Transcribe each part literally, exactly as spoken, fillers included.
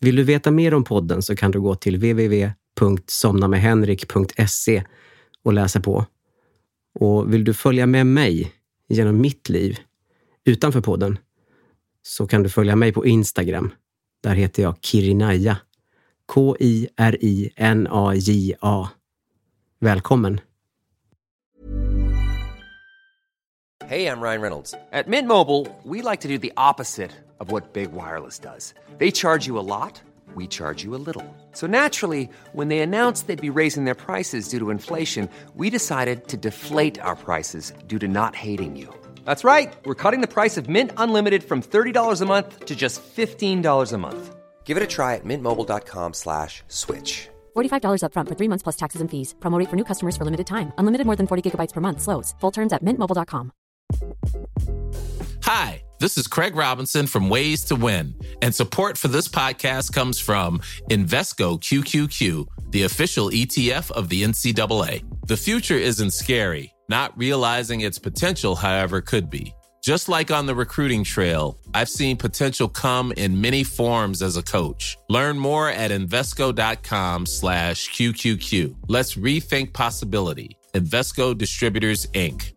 Vill du veta mer om podden så kan du gå till w w w punkt somna med henrik punkt se och läsa på. Och vill du följa med mig genom mitt liv utanför podden så kan du följa mig på Instagram. Där heter jag Kirinaya. K I R I N A J A. Välkommen! Hey, I'm Ryan Reynolds. At Mint Mobile, we like to do the opposite of what Big Wireless does. They charge you a lot, we charge you a little. So naturally, when they announced they'd be raising their prices due to inflation, we decided to deflate our prices due to not hating you. That's right. We're cutting the price of Mint Unlimited from thirty dollars a month to just fifteen dollars a month. Give it a try at mintmobile.com slash switch. forty-five dollars up front for three months plus taxes and fees. Promo rate for new customers for limited time. Unlimited more than forty gigabytes per month. Slows full terms at mint mobile dot com. Hi, this is Craig Robinson from Ways to Win, and support for this podcast comes from Invesco Q Q Q, the official E T F of the N C double A. The future isn't scary. Not realizing its potential, however, could be. Just like on the recruiting trail, I've seen potential come in many forms as a coach. Learn more at Invesco.com slash QQQ. Let's rethink possibility. Invesco Distributors, Incorporated.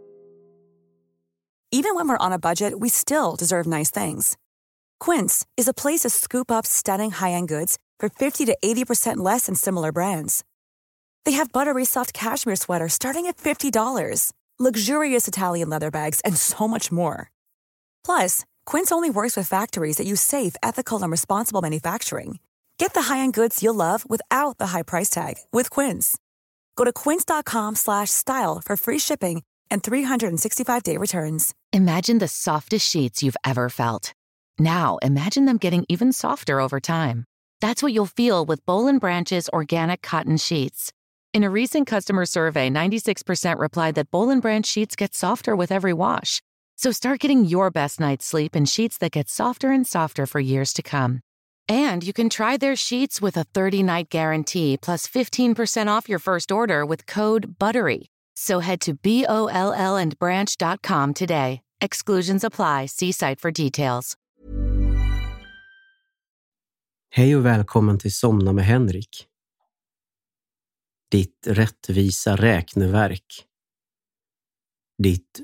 Even when we're on a budget, we still deserve nice things. Quince is a place to scoop up stunning high-end goods for fifty to eighty percent less than similar brands. They have buttery soft cashmere sweaters starting at fifty dollars, luxurious Italian leather bags, and so much more. Plus, Quince only works with factories that use safe, ethical, and responsible manufacturing. Get the high-end goods you'll love without the high price tag with Quince. Go to quince.com slash style for free shipping and three sixty-five day returns. Imagine the softest sheets you've ever felt. Now, imagine them getting even softer over time. That's what you'll feel with Boll and Branch's organic cotton sheets. In a recent customer survey, ninety-six percent replied that Boll and Branch sheets get softer with every wash. So start getting your best night's sleep in sheets that get softer and softer for years to come. And you can try their sheets with a thirty-night guarantee plus fifteen percent off your first order with code BUTTERY. So head to B O L L and branch dot com today. Exclusions apply. See site for details. Hej och välkommen till Somna med Henrik. Ditt rättvisa räkneverk. Ditt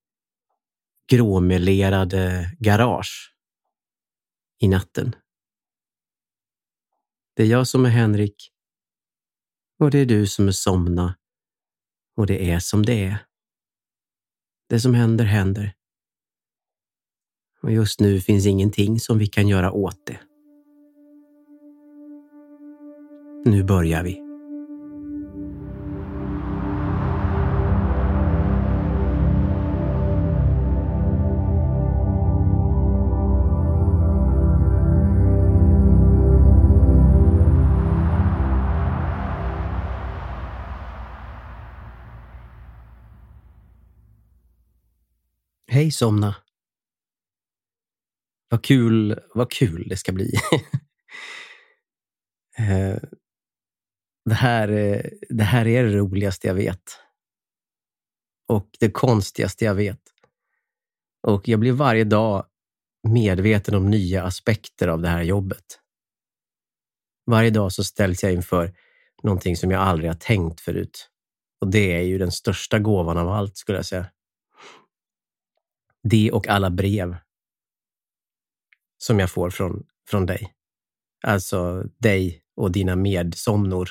gråmelerade garage i natten. Det är jag som är Henrik och det är du som är Somna och det är som det är. Det som händer händer. Och just nu finns ingenting som vi kan göra åt det. Nu börjar vi. Hej Somna. Vad kul, vad kul det ska bli. det, här, det här är det roligaste jag vet. Och det konstigaste jag vet. Och jag blir varje dag medveten om nya aspekter av det här jobbet. Varje dag så ställs jag inför någonting som jag aldrig har tänkt förut. Och det är ju den största gåvan av allt, skulle jag säga. Det och alla brev som jag får från, från dig. Alltså dig och dina medsomnor.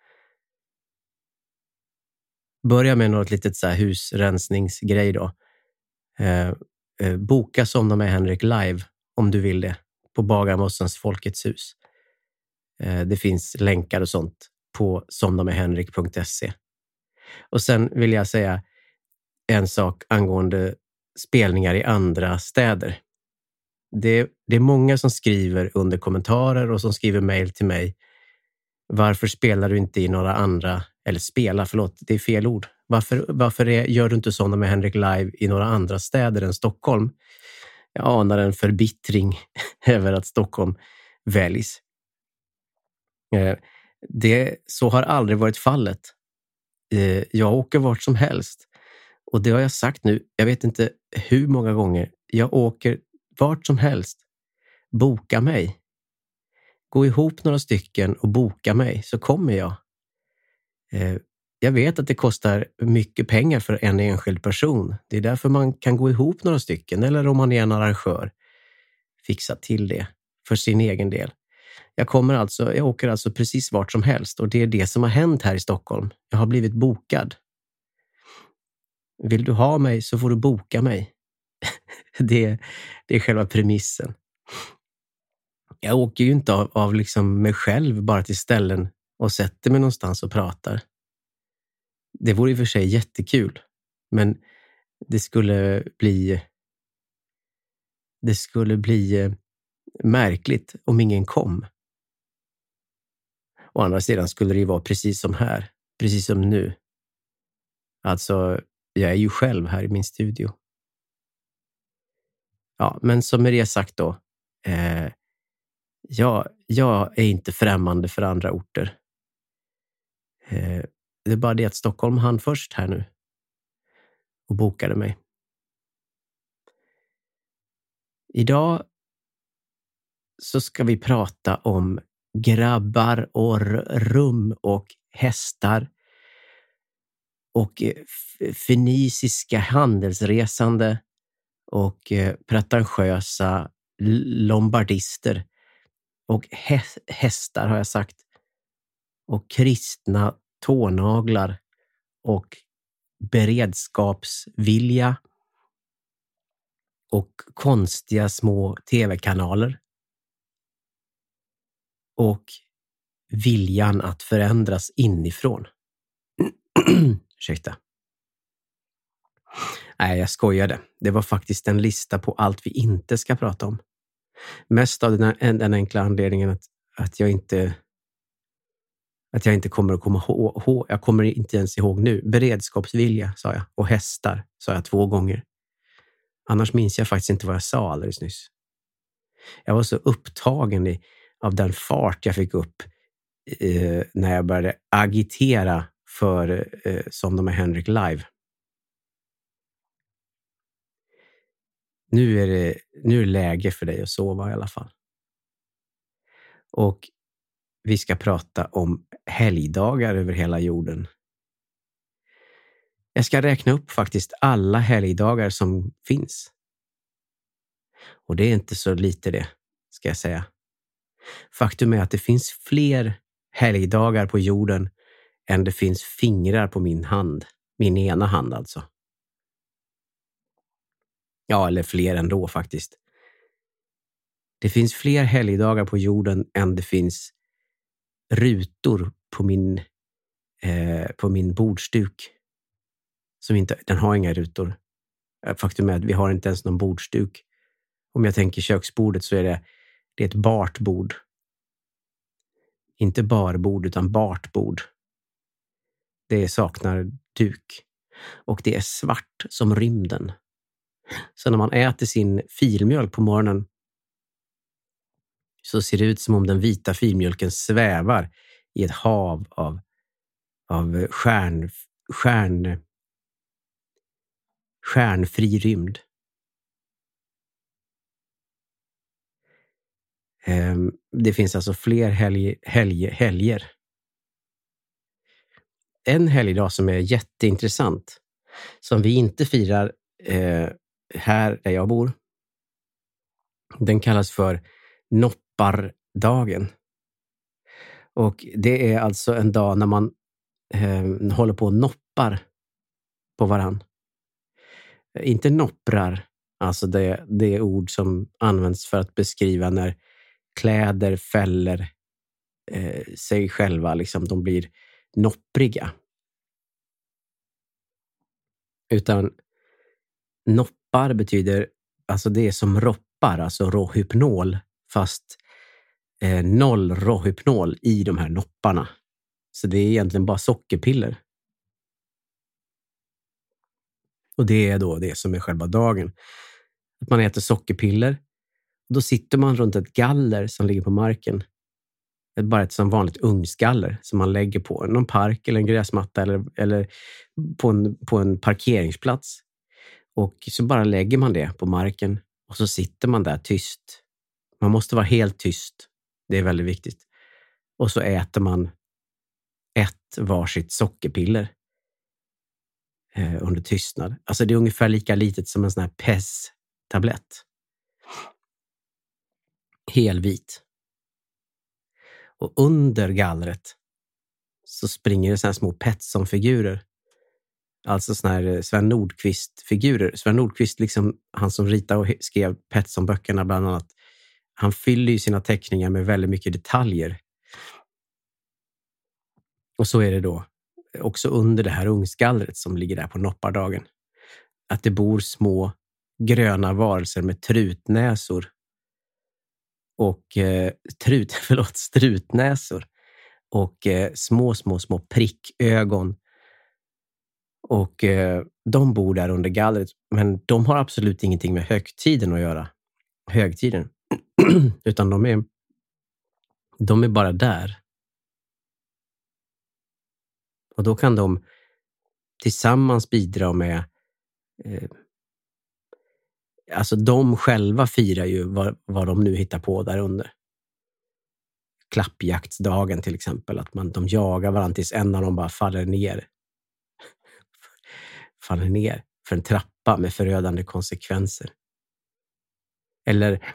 Börja med något litet så här husrensningsgrej då. Eh, eh, boka Somna med Henrik live om du vill det. På Bagarmossens Folkets hus. Eh, det finns länkar och sånt på somna med henrik punkt se. Och sen vill jag säga en sak angående spelningar i andra städer. Det, det är många som skriver under kommentarer och som skriver mejl till mig. Varför spelar du inte i några andra, eller spela, förlåt, det är fel ord. Varför, varför är, gör du inte Somna med Henrik live i några andra städer än Stockholm? Jag anar en förbittring över att Stockholm väljs. Det, så har aldrig varit fallet. Jag åker vart som helst. Och det har jag sagt nu, jag vet inte hur många gånger. Jag åker vart som helst. Boka mig. gå ihop några stycken och boka mig så kommer jag. Eh, jag vet att det kostar mycket pengar för en enskild person. Det är därför man kan gå ihop några stycken, eller om man är en arrangör, fixa till det för sin egen del. Jag kommer alltså, jag åker alltså precis vart som helst, och det är det som har hänt här i Stockholm. Jag har blivit bokad. Vill du ha mig så får du boka mig. det, det är själva premissen. Jag åker ju inte av, av liksom mig själv bara till ställen och sätter mig någonstans och pratar. Det vore i och för sig jättekul, men det skulle bli det skulle bli märkligt om ingen kom. Å andra sidan skulle det ju vara precis som här, precis som nu. Alltså, jag är ju själv här i min studio. Ja, men som med det sagt då, eh, jag, jag är inte främmande för andra orter. Eh, det är bara det att Stockholm hann först här nu och bokade mig. Idag så ska vi prata om grabbar och rum och hästar och feniciska handelsresande och pretentiösa lombardister och hästar har jag sagt, och kristna tånaglar och beredskapsvilja och konstiga små tv-kanaler och viljan att förändras inifrån. Ursäkta. Nej, jag skojade. Det var faktiskt en lista på allt vi inte ska prata om. Mest av den, den enkla anledningen att, att jag inte att jag inte kommer att komma ihåg. Jag kommer inte ens ihåg nu. Beredskapsvilja sa jag, och hästar sa jag två gånger. Annars minns jag faktiskt inte vad jag sa alldeles nyss. Jag var så upptagen i, av den fart jag fick upp eh, när jag började agitera för eh, Som de är Henrik live. Nu är det nu är det läge för dig att sova i alla fall. Och vi ska prata om helgdagar över hela jorden. Jag ska räkna upp faktiskt alla helgdagar som finns. Och det är inte så lite det, ska jag säga. Faktum är att det finns fler helgdagar på jorden än det finns fingrar på min hand. Min ena hand alltså. Ja, eller fler ändå faktiskt. Det finns fler helgdagar på jorden än det finns rutor på min, eh, på min bordsduk. Som inte, den har inga rutor. Faktum är att vi har inte ens någon bordsduk. Om jag tänker köksbordet så är det, det är ett bartbord. Inte barbord utan bartbord. Det saknar duk. Och det är svart som rymden. Så när man äter sin filmjölk på morgonen så ser det ut som om den vita filmjölken svävar i ett hav av, av stjärn, stjärn, stjärnfri rymd. Det finns alltså fler helg, helg, helger. En helgdag som är jätteintressant, som vi inte firar eh, här där jag bor, den kallas för noppardagen. Och det är alltså en dag när man eh, håller på och noppar på varann. Inte nopprar, alltså det, det ord som används för att beskriva när kläder fäller eh, sig själva, liksom de blir noppriga. Utan noppar betyder, alltså det är som roppar, alltså rohypnol, fast eh, noll rohypnol i de här nopparna. Så det är egentligen bara sockerpiller. Och det är då det som är själva dagen. Att man äter sockerpiller. Och då sitter man runt ett galler som ligger på marken. Det är bara ett som vanligt ugnsgaller som man lägger på någon park eller en gräsmatta eller, eller på, en, på en parkeringsplats. Och så bara lägger man det på marken och så sitter man där tyst. Man måste vara helt tyst Det är väldigt viktigt. Och så äter man ett varsitt sockerpiller eh, under tystnad. Alltså det är ungefär lika litet som en sån här P E S-tablett. Helvit. Och under gallret så springer det såna här små Petson-figurer. Alltså såna här Sven Nordqvist-figurer. Sven Nordqvist, liksom han som ritade och skrev Petson-böckerna bland annat. Han fyller ju sina teckningar med väldigt mycket detaljer. Och så är det då också under det här ungsgallret som ligger där på noppardagen. Att det bor små gröna varelser med trutnäsor. Och eh, trut, förlåt, strutnäsor. Och eh, små, små, små prickögon. Och eh, de bor där under gallret. Men de har absolut ingenting med högtiden att göra. Högtiden. Utan de är, de är bara där. Och då kan de tillsammans bidra med... Eh, alltså de själva firar ju vad, vad de nu hittar på där under. Klappjaktsdagen till exempel. Att man, de jagar varandra tills en av dem bara faller ner. faller ner för en trappa med förödande konsekvenser. Eller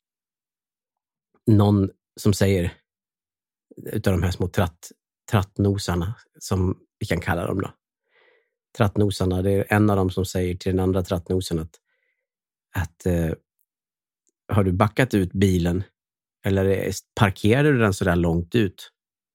någon som säger utav de här små tratt, trattnosarna som vi kan kalla dem då. Trattnosarna, det är en av dem som säger till den andra trattnosen att, att eh, har du backat ut bilen eller parkerar du den så där långt ut?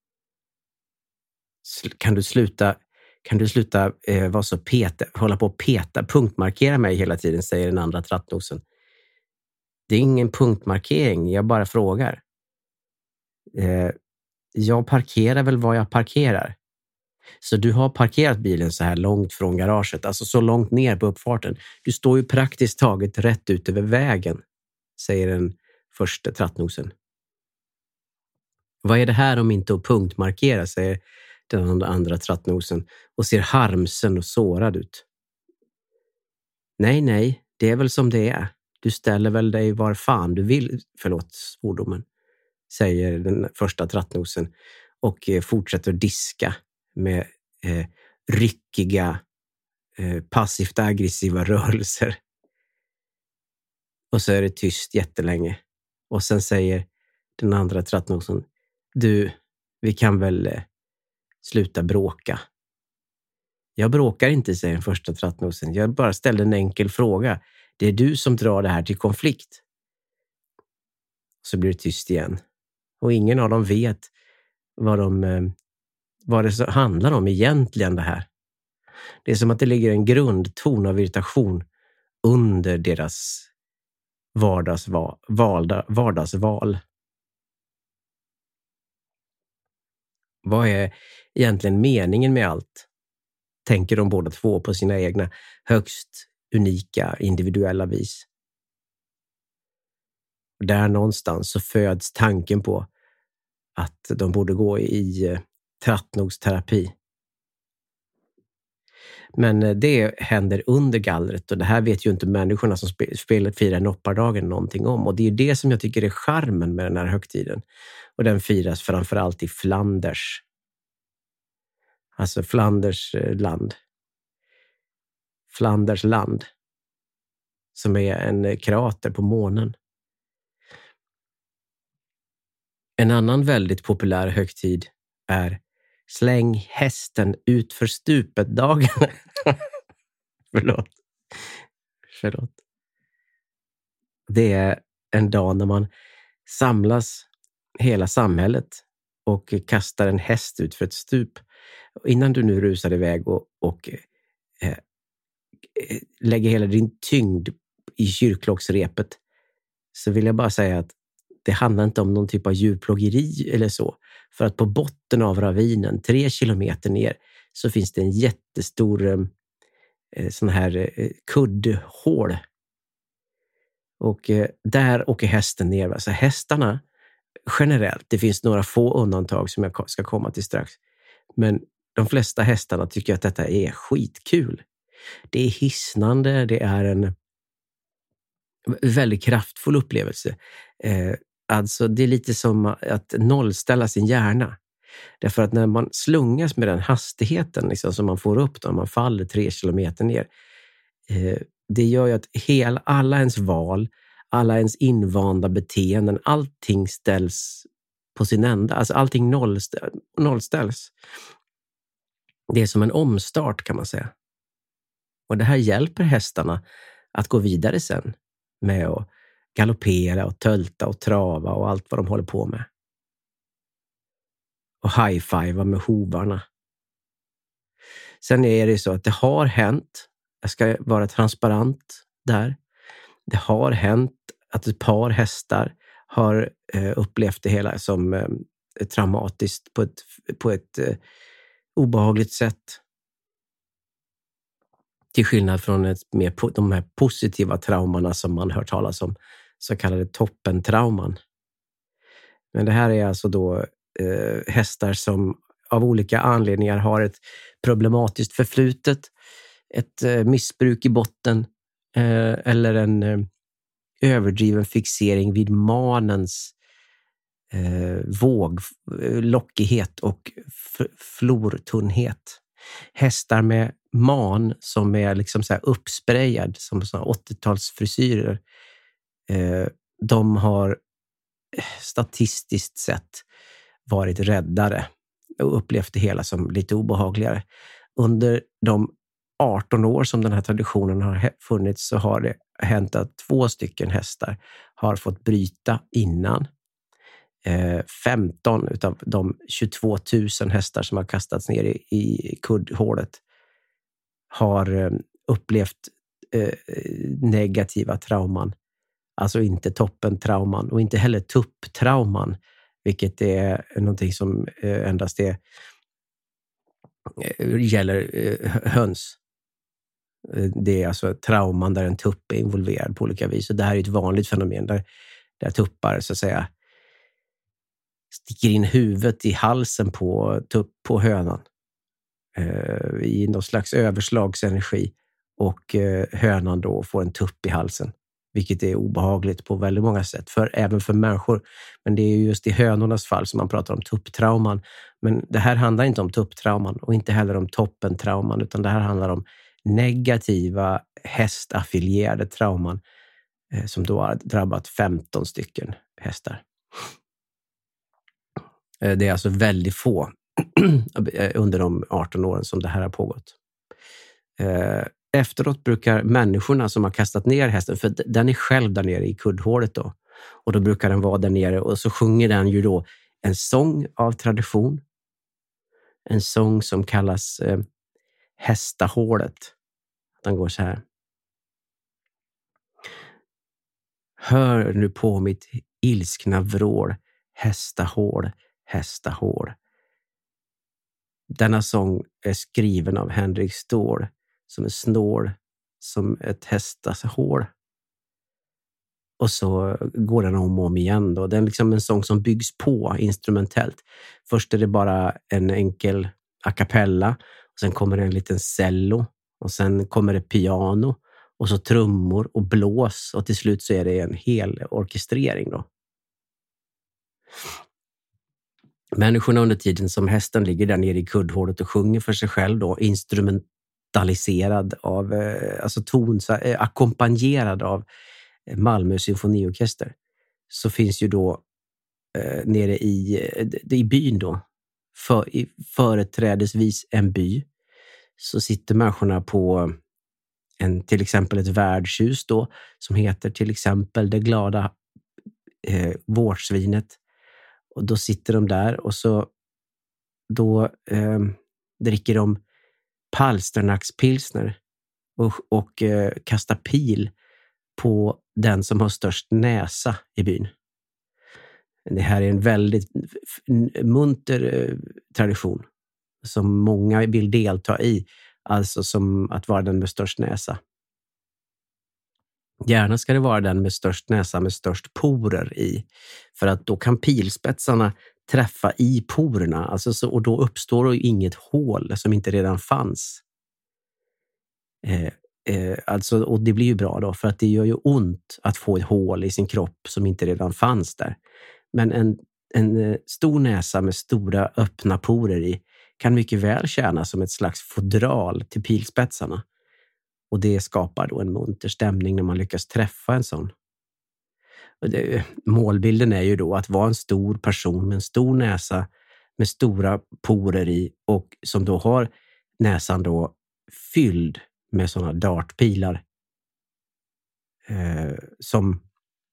Kan du sluta kan du sluta eh, vara så peta, hålla på och peta, punktmarkera mig hela tiden, säger den andra trattnosen. Det är ingen punktmarkering, jag bara frågar. Eh, jag parkerar väl var jag parkerar. Så du har parkerat bilen så här långt från garaget, alltså så långt ner på uppfarten. Du står ju praktiskt taget rätt ut över vägen, säger den första trattnosen. Vad är det här om inte att punktmarkera, säger den andra trattnosen och ser harmsen och sårad ut. Nej, nej, det är väl som det är. Du ställer väl dig var fan du vill, förlåt svordomen, säger den första trattnosen och eh, fortsätter diska med eh, ryckiga, eh, passivt aggressiva rörelser. Och så är det tyst jättelänge. Och sen säger den andra trattnosen, du, vi kan väl eh, sluta bråka. Jag bråkar inte, säger den första trattnosen. Jag bara ställde en enkel fråga. Det är du som drar det här till konflikt. Så blir det tyst igen. Och ingen av dem vet vad, de, vad det handlar om egentligen det här. Det är som att det ligger en grundton av irritation under deras vardagsval. Valda, vardagsval. Vad är egentligen meningen med allt? Tänker de båda två på sina egna högst unika individuella vis. Där någonstans så föds tanken på att de borde gå i eh, trattnosterapi. Men det händer under gallret och det här vet ju inte människorna som spelar firar noppardagen någonting om. Och det är det som jag tycker är charmen med den här högtiden. Och den firas framförallt i Flanders. Alltså Flanders land. Flanders land. Som är en krater på månen. En annan väldigt populär högtid är släng hästen ut för stupet-dagen. Förlåt. Förlåt. Det är en dag när man samlas hela samhället och kastar en häst ut för ett stup. Och innan du nu rusar iväg och, och eh, lägger hela din tyngd i kyrklocksrepet så vill jag bara säga att det handlar inte om någon typ av djurplågeri eller så. För att på botten av ravinen, tre kilometer ner, så finns det en jättestor eh, sån här eh, kuddhål. Och eh, där åker hästen ner. Alltså hästarna generellt, det finns några få undantag som jag ska komma till strax. Men de flesta hästarna tycker att detta är skitkul. Det är hisnande, det är en väldigt kraftfull upplevelse. Eh, Alltså det är lite som att nollställa sin hjärna. Därför att när man slungas med den hastigheten liksom, som man får upp då, man faller tre kilometer ner. Eh, det gör ju att hela, alla ens val, alla ens invanda beteenden, allting ställs på sin ända. Alltså allting nollställ, nollställs. Det är som en omstart kan man säga. Och det här hjälper hästarna att gå vidare sen med att galoppera och tölta och trava och allt vad de håller på med. Och high-fivea med hovarna. Sen är det så att det har hänt, jag ska vara transparent där, det har hänt att ett par hästar har eh, upplevt det hela som eh, traumatiskt på ett, på ett eh, obehagligt sätt. Till skillnad från ett mer po- de här positiva traumorna som man hör talas om, så kallade toppentrauman. Men det här är alltså då eh, hästar som av olika anledningar har ett problematiskt förflutet, ett eh, missbruk i botten eh, eller en eh, överdriven fixering vid manens eh, våg, lockighet och f- flortunnhet. Hästar med man som är liksom så här uppsprayad som såna åttiotalsfrisyrer, eh, de har statistiskt sett varit räddare och upplevt det hela som lite obehagligare. Under de arton år som den här traditionen har funnits så har det hänt att två stycken hästar har fått bryta innan. Eh, femton utav de tjugotvå tusen hästar som har kastats ner i, i kuddhålet har eh, upplevt eh, negativa trauman. Alltså inte toppentrauman och inte heller tupptrauman, vilket är någonting som eh, endast är, eh, gäller eh, höns. Det är alltså trauman där en tupp är involverad på olika vis. Och det här är ett vanligt fenomen där, där tuppar så att säga sticker in huvudet i halsen på, tupp, på hönan eh, i någon slags överslagsenergi och eh, hönan då får en tupp i halsen, vilket är obehagligt på väldigt många sätt, för, även för människor. Men det är just i hönornas fall som man pratar om tupptrauman. Men det här handlar inte om tupptrauman och inte heller om toppentrauman, utan det här handlar om negativa hästaffilierade trauman eh, som då har drabbat femton stycken hästar. Eh, det är alltså väldigt få under de arton åren som det här har pågått. Eh, efteråt brukar människorna som har kastat ner hästen, för den är själv där nere i kuddhålet då, och då brukar den vara där nere och så sjunger den ju då en sång av tradition. En sång som kallas eh, hästahålet. Den går så här. Hör nu på mitt ilskna vrål, hästahål, hästahål. Denna sång är skriven av Henrik Ståhl som är snål som ett hästahål. Och så går den om och om igen då. Det är liksom en sång som byggs på instrumentellt. Först är det bara en enkel a cappella. Och sen kommer det en liten cello. Och sen kommer det piano. Och så trummor och blås. Och till slut så är det en hel orkestrering då. Människorna under tiden som hästen ligger där nere i kuddhålet och sjunger för sig själv då. Instrumentaliserad av, alltså ton, ackompanjerad av Malmö symfoniorkester, så finns ju då eh, nere i, i byn då, för, i, företrädesvis en by, så sitter människorna på en, till exempel ett värdshus då, som heter till exempel Det glada eh, vårtsvinet, och då sitter de där och så då eh, dricker de Palsternacks-pilsner och, och eh, kastar pil på den som har störst näsa i byn. Det här är en väldigt munter eh, tradition som många vill delta i, alltså som att vara den med störst näsa. Gärna ska det vara den med störst näsa med störst porer i, för att då kan pilspetsarna träffa i porerna, alltså så, och då uppstår ju inget hål som inte redan fanns. Eh, eh, alltså, och det blir ju bra då, för att det gör ju ont att få ett hål i sin kropp som inte redan fanns där. Men en, en eh, stor näsa med stora öppna porer i kan mycket väl tjäna som ett slags fodral till pilspetsarna. Och det skapar då en munter stämning när man lyckas träffa en sån. Och det, målbilden är ju då att vara en stor person med en stor näsa med stora porer i, och som då har näsan då fylld med sådana dartpilar eh, som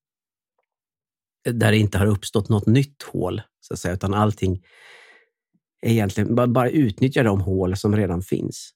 där det inte har uppstått något nytt hål, så att säga, utan allting är egentligen bara, bara utnyttja de hål som redan finns.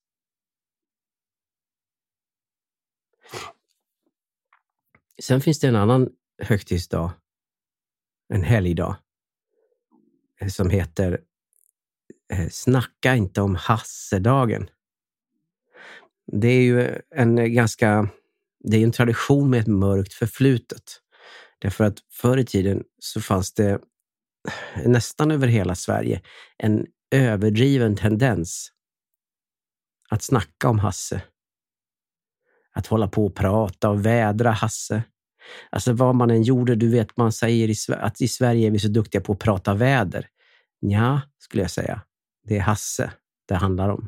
Sen finns det en annan högtidsdag, en helgdag, som heter eh, Snacka inte om Hassedagen. Det är ju en ganska, det är en tradition med ett mörkt förflutet. Därför att förr i tiden så fanns det nästan över hela Sverige en överdriven tendens att snacka om Hasse. Att hålla på och prata och vädra Hasse. Alltså vad man än gjorde, du vet, man säger i Sverige, att i Sverige är vi så duktiga på att prata väder. Ja, skulle jag säga. Det är Hasse det handlar om.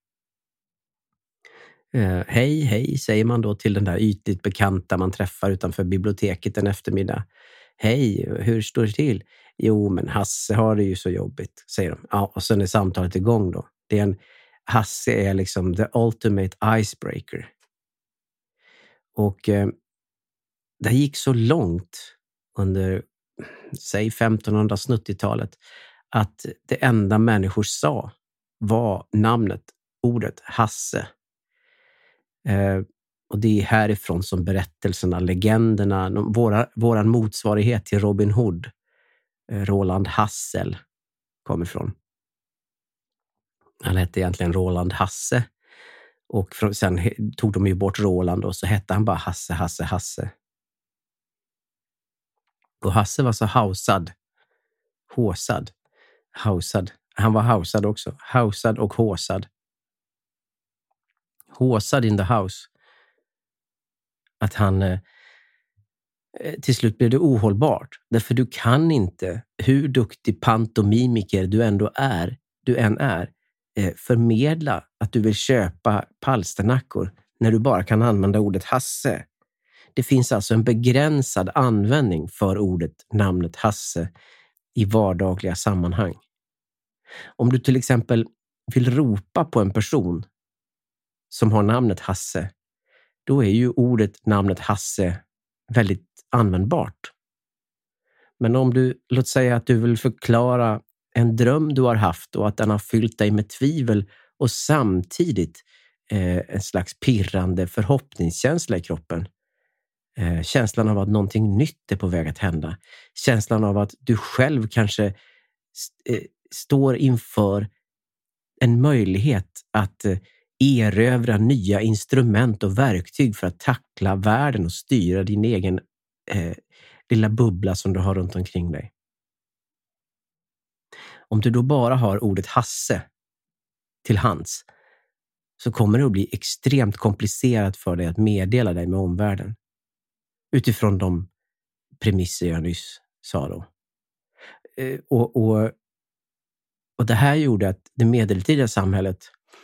Eh, hej, hej, säger man då till den där ytligt bekanta man träffar utanför biblioteket en eftermiddag. Hej, hur står det till? Jo, men Hasse har det ju så jobbigt, säger de. Ja, och sen är samtalet igång då. Det är en, Hasse är liksom the ultimate icebreaker. Och eh, det gick så långt under, säg femtonhundrasnittiotalet, att det enda människor sa var namnet, ordet Hasse. Eh, och det är härifrån som berättelserna, legenderna, våra, våran motsvarighet till Robin Hood, eh, Roland Hassel, kommer ifrån. Han hette egentligen Roland Hasse. Och sen tog de ju bort Roland och så hette han bara Hasse, Hasse, Hasse. Och Hasse var så hausad. Håsad. Hausad. Han var hausad också. Hausad och håsad. Håsad in the house. Att han eh, till slut blev det ohållbart. Därför du kan inte, hur duktig pantomimiker du ändå är, du än är, eh, förmedla att du vill köpa palsternackor när du bara kan använda ordet Hasse. Det finns alltså en begränsad användning för ordet, namnet Hasse i vardagliga sammanhang. Om du till exempel vill ropa på en person som har namnet Hasse, då är ju ordet, namnet Hasse väldigt användbart. Men om du, låt säga att du vill förklara en dröm du har haft och att den har fyllt dig med tvivel och samtidigt eh, en slags pirrande förhoppningskänsla i kroppen. Eh, känslan av att någonting nytt är på väg att hända. Känslan av att du själv kanske st- eh, står inför en möjlighet att eh, erövra nya instrument och verktyg för att tackla världen och styra din egen eh, lilla bubbla som du har runt omkring dig. Om du då bara har ordet Hasse till hands, så kommer det att bli extremt komplicerat för dig att meddela dig med omvärlden. Utifrån de premisser jag nyss sa då. Eh, och, och, och det här gjorde att det medeltida samhället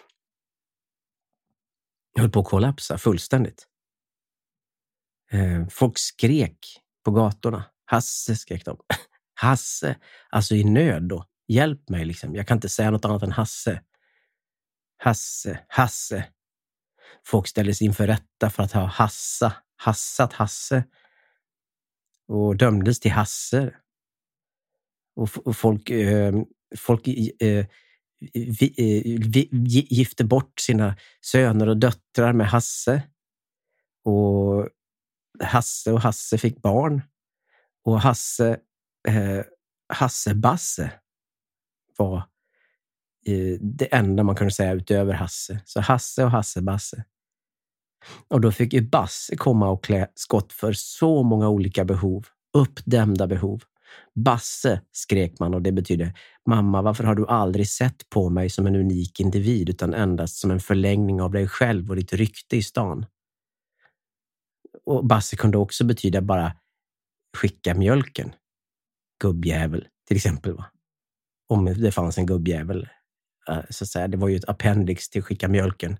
höll på att kollapsa fullständigt. Eh, folk skrek på gatorna. Hasse, skrek de. Hasse, alltså i nöd då. Hjälp mig liksom. Jag kan inte säga något annat än Hasse. Hasse, Hasse. Folk ställdes inför rätta för att ha hassa, hassat Hasse. Och dömdes till Hasse. Och, och folk, eh, folk eh, vi, eh, vi, gifte bort sina söner och döttrar med Hasse. Och Hasse och Hasse fick barn. Och Hasse, eh, Hasse Basse var eh, det enda man kunde säga utöver Hasse. Så Hasse och Hasse Basse. Och då fick ju Basse komma och klä skott för så många olika behov. Uppdämda behov. Basse, skrek man, och det betyder: mamma, varför har du aldrig sett på mig som en unik individ utan endast som en förlängning av dig själv och ditt rykte i stan? Och Basse kunde också betyda bara skicka mjölken. Gubbjävel, till exempel. Va? Om det fanns en gubbjävel. Så att säga. Det var ju ett appendix till skicka mjölken.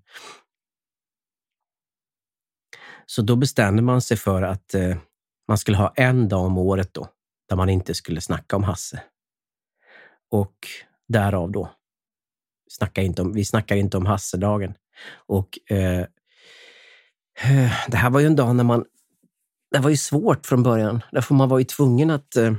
Så då bestämde man sig för att eh, man skulle ha en dag om året då, där man inte skulle snacka om Hasse. Och därav då, snacka inte om, vi snackar inte om Hasse-dagen. Och eh, det här var ju en dag när man, det var ju svårt från början. Därför man var ju tvungen att, eh,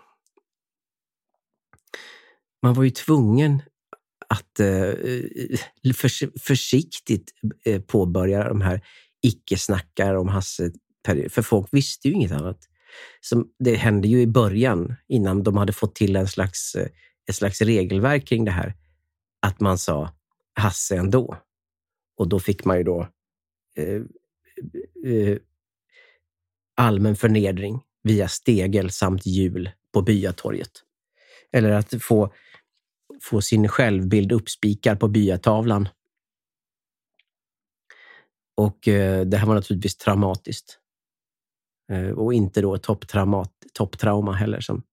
man var ju tvungen att eh, för, försiktigt eh, påbörja de här icke-snackar om Hasse. För folk visste ju inget annat. Som det hände ju i början, innan de hade fått till en slags, ett slags regelverk kring det här, att man sa Hasse ändå. Och då fick man ju då eh, eh, allmän förnedring via stegel samt hjul på byatorget. Eller att få, få sin självbild uppspikad på byatavlan. Och eh, det här var naturligtvis traumatiskt. Eh, och inte då topptrauma, topptrauma heller, som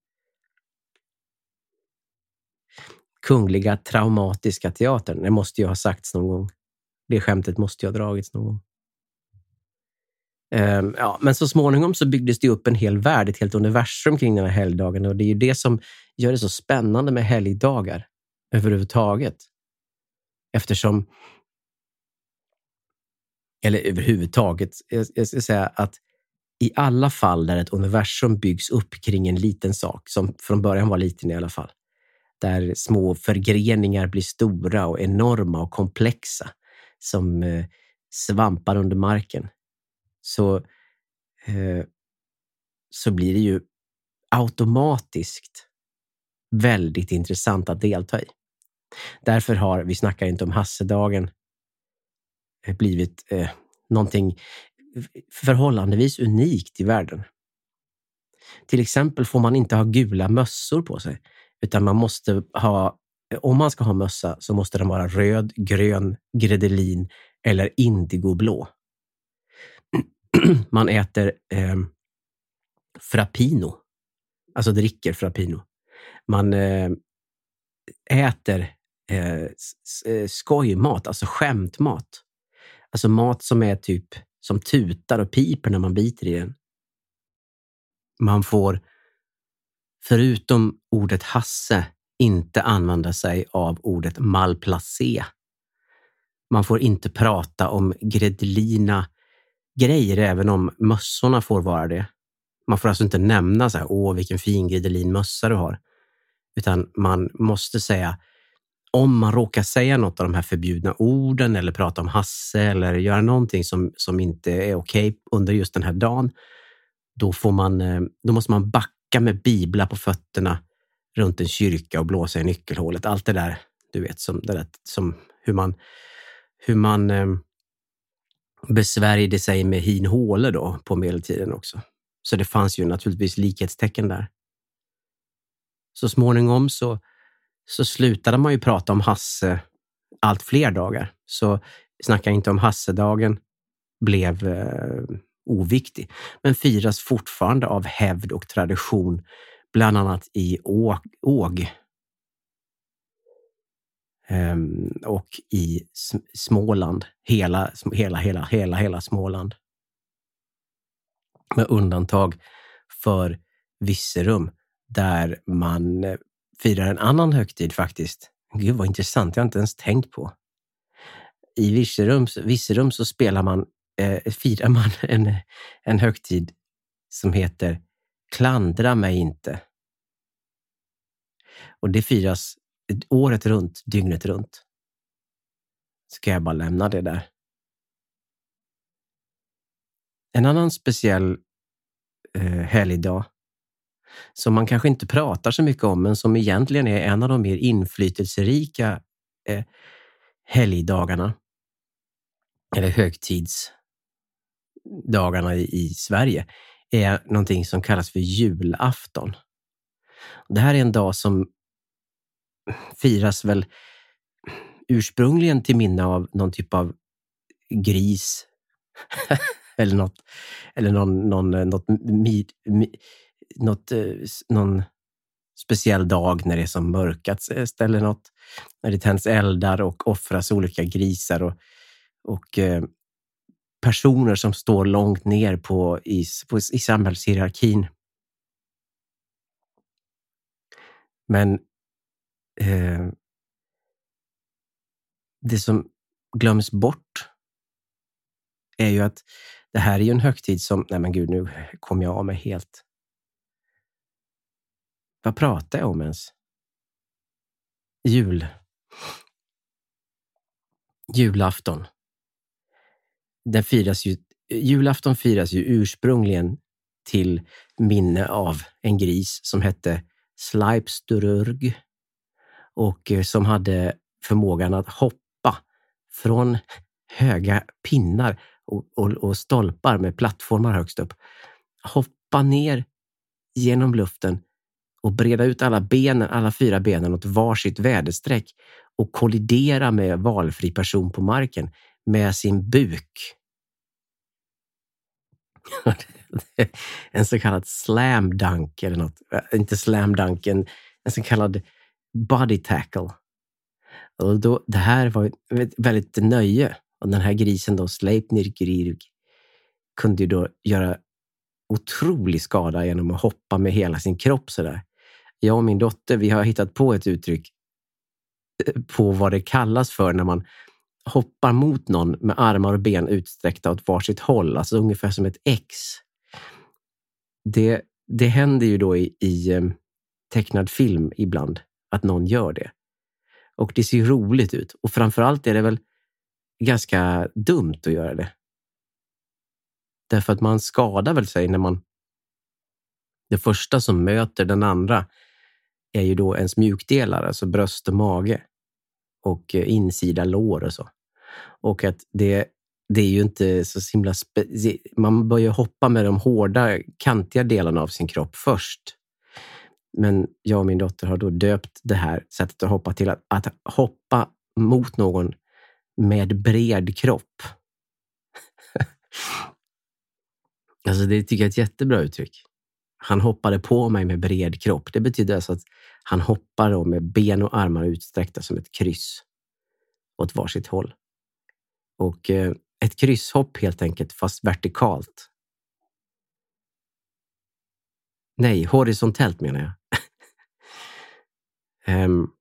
Kungliga Traumatiska Teatern. Det måste ju ha sagts någon gång. Det skämtet måste ju ha dragits någon gång. Eh, ja, men så småningom så byggdes det upp en hel värld, ett helt universum kring den här helgdagen. Och det är ju det som gör det så spännande med helgdagar överhuvudtaget. Eftersom, eller överhuvudtaget, jag, jag ska säga att i alla fall där ett universum byggs upp kring en liten sak, som från början var liten i alla fall, där små förgreningar blir stora och enorma och komplexa som eh, svampar under marken, så, eh, så blir det ju automatiskt väldigt intressant att delta i. Därför har Vi snackar inte om Hasse-dagen blivit eh, någonting förhållandevis unikt i världen. Till exempel får man inte ha gula mössor på sig, utan man måste ha, om man ska ha mössa så måste den vara röd, grön, gredelin eller indigoblå. Man äter eh, frappino, alltså dricker frappino. Man eh, äter eh, skojmat, alltså skämtmat. Alltså mat som är typ som tutar och piper när man biter i den. Man får, förutom ordet Hasse, inte använda sig av ordet malplacé. Man får inte prata om gredelina grejer, även om mössorna får vara det. Man får alltså inte nämna så här: åh, vilken fin gredelinmössa du har. Utan man måste säga, om man råkar säga något av de här förbjudna orden eller prata om Hasse eller göra någonting som, som inte är okej under just den här dagen, då, får man, då måste man backa med biblar på fötterna runt en kyrka och blåsa i nyckelhålet. Allt det där, du vet, som, det där, som hur man, hur man eh, besvärjde sig med hinhåle då på medeltiden också. Så det fanns ju naturligtvis likhetstecken där. Så småningom så så slutade man ju prata om Hasse allt fler dagar. Så snacka inte om Hasse-dagen blev eh, oviktig. Men firas fortfarande av hävd och tradition, bland annat i Åg, Åg ehm, och i Småland. Hela, hela, hela, hela, hela Småland. Med undantag för Virserum, där man firar en annan högtid faktiskt. Gud vad intressant, jag har inte ens tänkt på. I Virserum, Virserum så spelar man, eh, firar man en, en högtid som heter Klandra mig inte. Och det firas året runt, dygnet runt. Ska jag bara lämna det där. En annan speciell eh, helgdag som man kanske inte pratar så mycket om, men som egentligen är en av de mer inflytelserika eh, helgdagarna eller högtidsdagarna i, i Sverige, är någonting som kallas för julafton. Det här är en dag som firas väl ursprungligen till minne av någon typ av gris eller något, eller någon, någon, något, mi, mi, något, någon speciell dag när det är som mörkats eller något, när det tänds eldar och offras olika grisar och, och eh, personer som står långt ner på, i, på, i samhällshierarkin. Men eh, det som glöms bort är ju att det här är ju en högtid som, nej men gud, nu kom jag av mig helt. Vad pratar jag om ens? Jul. Julafton. Den firas ju, julafton firas ju ursprungligen till minne av en gris som hette Sleipstururg och som hade förmågan att hoppa från höga pinnar och, och, och stolpar med plattformar högst upp. Hoppa ner genom luften och breda ut alla benen, alla fyra benen åt varsitt väderstreck och kollidera med valfri person på marken med sin buk. En så kallad slam dunk eller något. Inte slam dunk, en, en så kallad body tackle. Och då, det här var ett väldigt nöje. Och den här grisen då, Sleipnir kunde ju då göra otrolig skada genom att hoppa med hela sin kropp sådär. Jag och min dotter, vi har hittat på ett uttryck på vad det kallas för när man hoppar mot någon med armar och ben utsträckta åt varsitt håll, alltså ungefär som ett X. Det, det händer ju då i, i eh, tecknad film ibland att någon gör det. Och det ser roligt ut. Och framförallt är det väl ganska dumt att göra det. Därför att man skadar väl sig när man... Det första som möter den andra är ju då ens mjukdelar, alltså bröst och mage. Och insida lår och så. Och att det, det är ju inte så himla... Spe- man börjar hoppa med de hårda, kantiga delarna av sin kropp först. Men jag och min dotter har då döpt det här sättet att hoppa till att, att hoppa mot någon med bred kropp. Alltså det tycker jag är ett jättebra uttryck. Han hoppade på mig med bred kropp. Det betyder alltså att han hoppar då med ben och armar utsträckta som ett kryss åt varsitt håll. Och eh, ett krysshopp helt enkelt, fast vertikalt. Nej, horisontellt menar jag. um,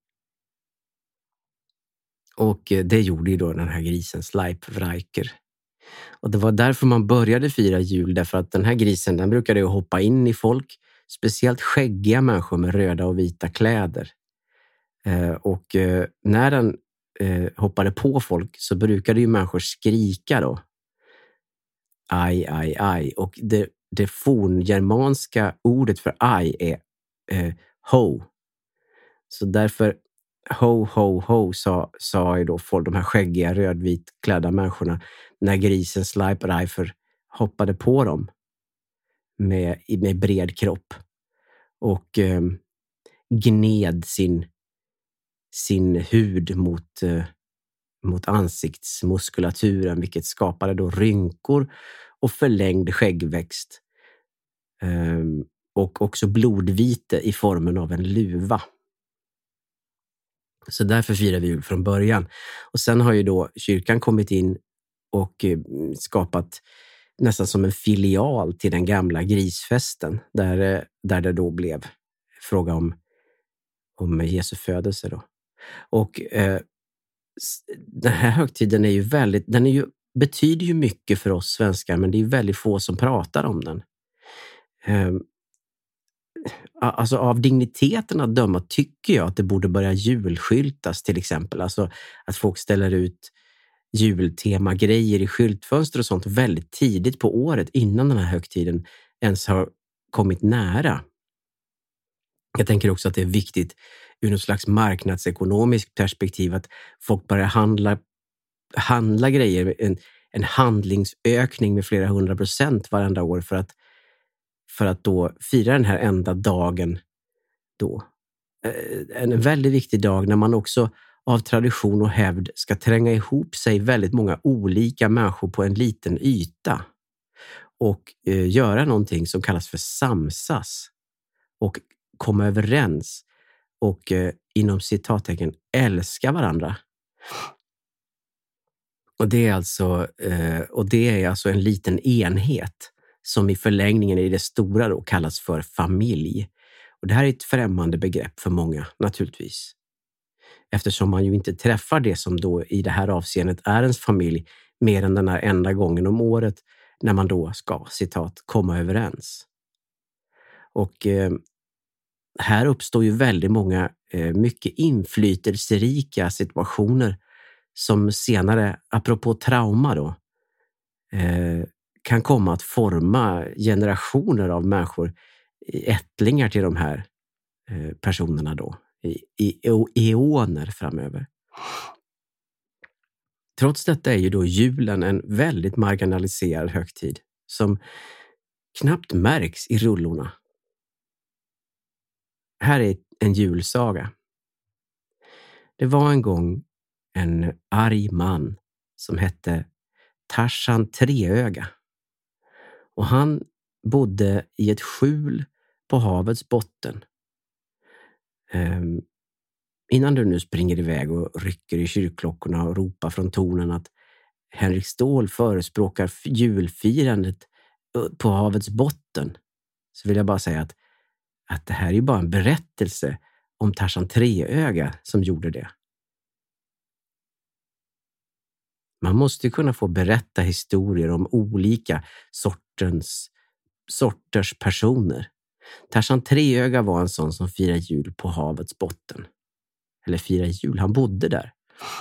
och det gjorde ju då den här grisen Sleipnir. Och det var därför man började fira jul, därför att den här grisen, den brukade ju hoppa in i folk, speciellt skäggiga människor med röda och vita kläder. Eh, och eh, när den eh, hoppade på folk så brukade ju människor skrika då. Aj, aj, aj. Och det, det forngermanska ordet för aj är eh, ho. Så därför ho, ho, ho sa, sa ju då folk, de här skäggiga rödvit klädda människorna, när grisen Sleipnir hoppade på dem med, med bred kropp och eh, gned sin, sin hud mot, eh, mot ansiktsmuskulaturen, vilket skapade då rynkor och förlängd skäggväxt eh, och också blodvite i formen av en luva. Så därför firar vi jul från början. Och sen har ju då kyrkan kommit in och skapat nästan som en filial till den gamla grisfesten. Där, där det då blev fråga om, om Jesu födelse då. Och eh, den här högtiden är ju väldigt, den är ju, betyder ju mycket för oss svenskar, men det är väldigt få som pratar om den. Eh, Alltså av digniteten att döma tycker jag att det borde börja julskyltas till exempel. Alltså att folk ställer ut jultema-grejer i skyltfönster och sånt väldigt tidigt på året innan den här högtiden ens har kommit nära. Jag tänker också att det är viktigt ur något slags marknadsekonomiskt perspektiv att folk börjar handla, handla grejer, en, en handlingsökning med flera hundra procent varenda år för att För att då fira den här enda dagen då. En väldigt viktig dag när man också av tradition och hävd ska tränga ihop sig väldigt många olika människor på en liten yta och eh, göra någonting som kallas för samsas och komma överens och eh, inom citattecken älska varandra. Och det är alltså eh, och det är alltså en liten enhet som i förlängningen i det stora då kallas för familj. Och det här är ett främmande begrepp för många naturligtvis. Eftersom man ju inte träffar det som då i det här avseendet är ens familj mer än den här enda gången om året när man då ska, citat, komma överens. Och eh, här uppstår ju väldigt många eh, mycket inflytelserika situationer som senare, apropå trauma då, eh, kan komma att forma generationer av människor, ättlingar till de här eh, personerna då, i, i eoner framöver. Trots detta är ju då julen en väldigt marginaliserad högtid som knappt märks i rullorna. Här är en julsaga. Det var en gång en arg man som hette Tarzan Treöga. Och han bodde i ett skjul på havets botten. Um, innan du nu springer iväg och rycker i kyrkklockorna och ropar från tornen att Henrik Ståhl förespråkar julfirandet på havets botten, så vill jag bara säga att, att det här är ju bara en berättelse om Tarzan Treöga som gjorde det. Man måste kunna få berätta historier om olika sortens, sorters personer. Tarzan Treöga var en sån som firar jul på havets botten. Eller firar jul, han bodde där.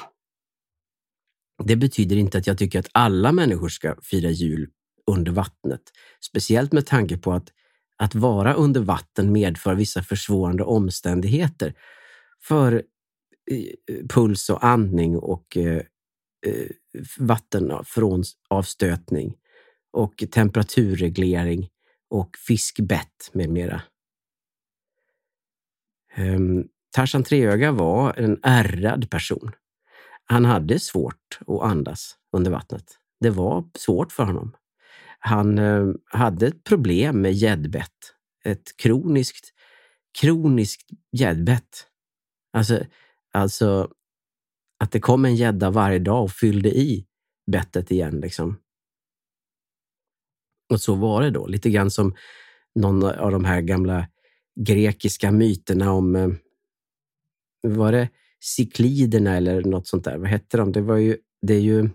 Det betyder inte att jag tycker att alla människor ska fira jul under vattnet. Speciellt med tanke på att, att vara under vatten medför vissa försvårande omständigheter för eh, puls och andning och eh, vattenavstötning och temperaturreglering och fiskbett med mera. Um, Tarzan Treöga var en ärrad person. Han hade svårt att andas under vattnet. Det var svårt för honom. Han uh, hade ett problem med gäddbett. Ett kroniskt, kroniskt gäddbett. Alltså, alltså att det kom en gädda varje dag och fyllde i bettet igen liksom. Och så var det då. Lite grann som någon av de här gamla grekiska myterna om eh, var det Cykliderna eller något sånt där. Vad hette de? Det var ju, det är ju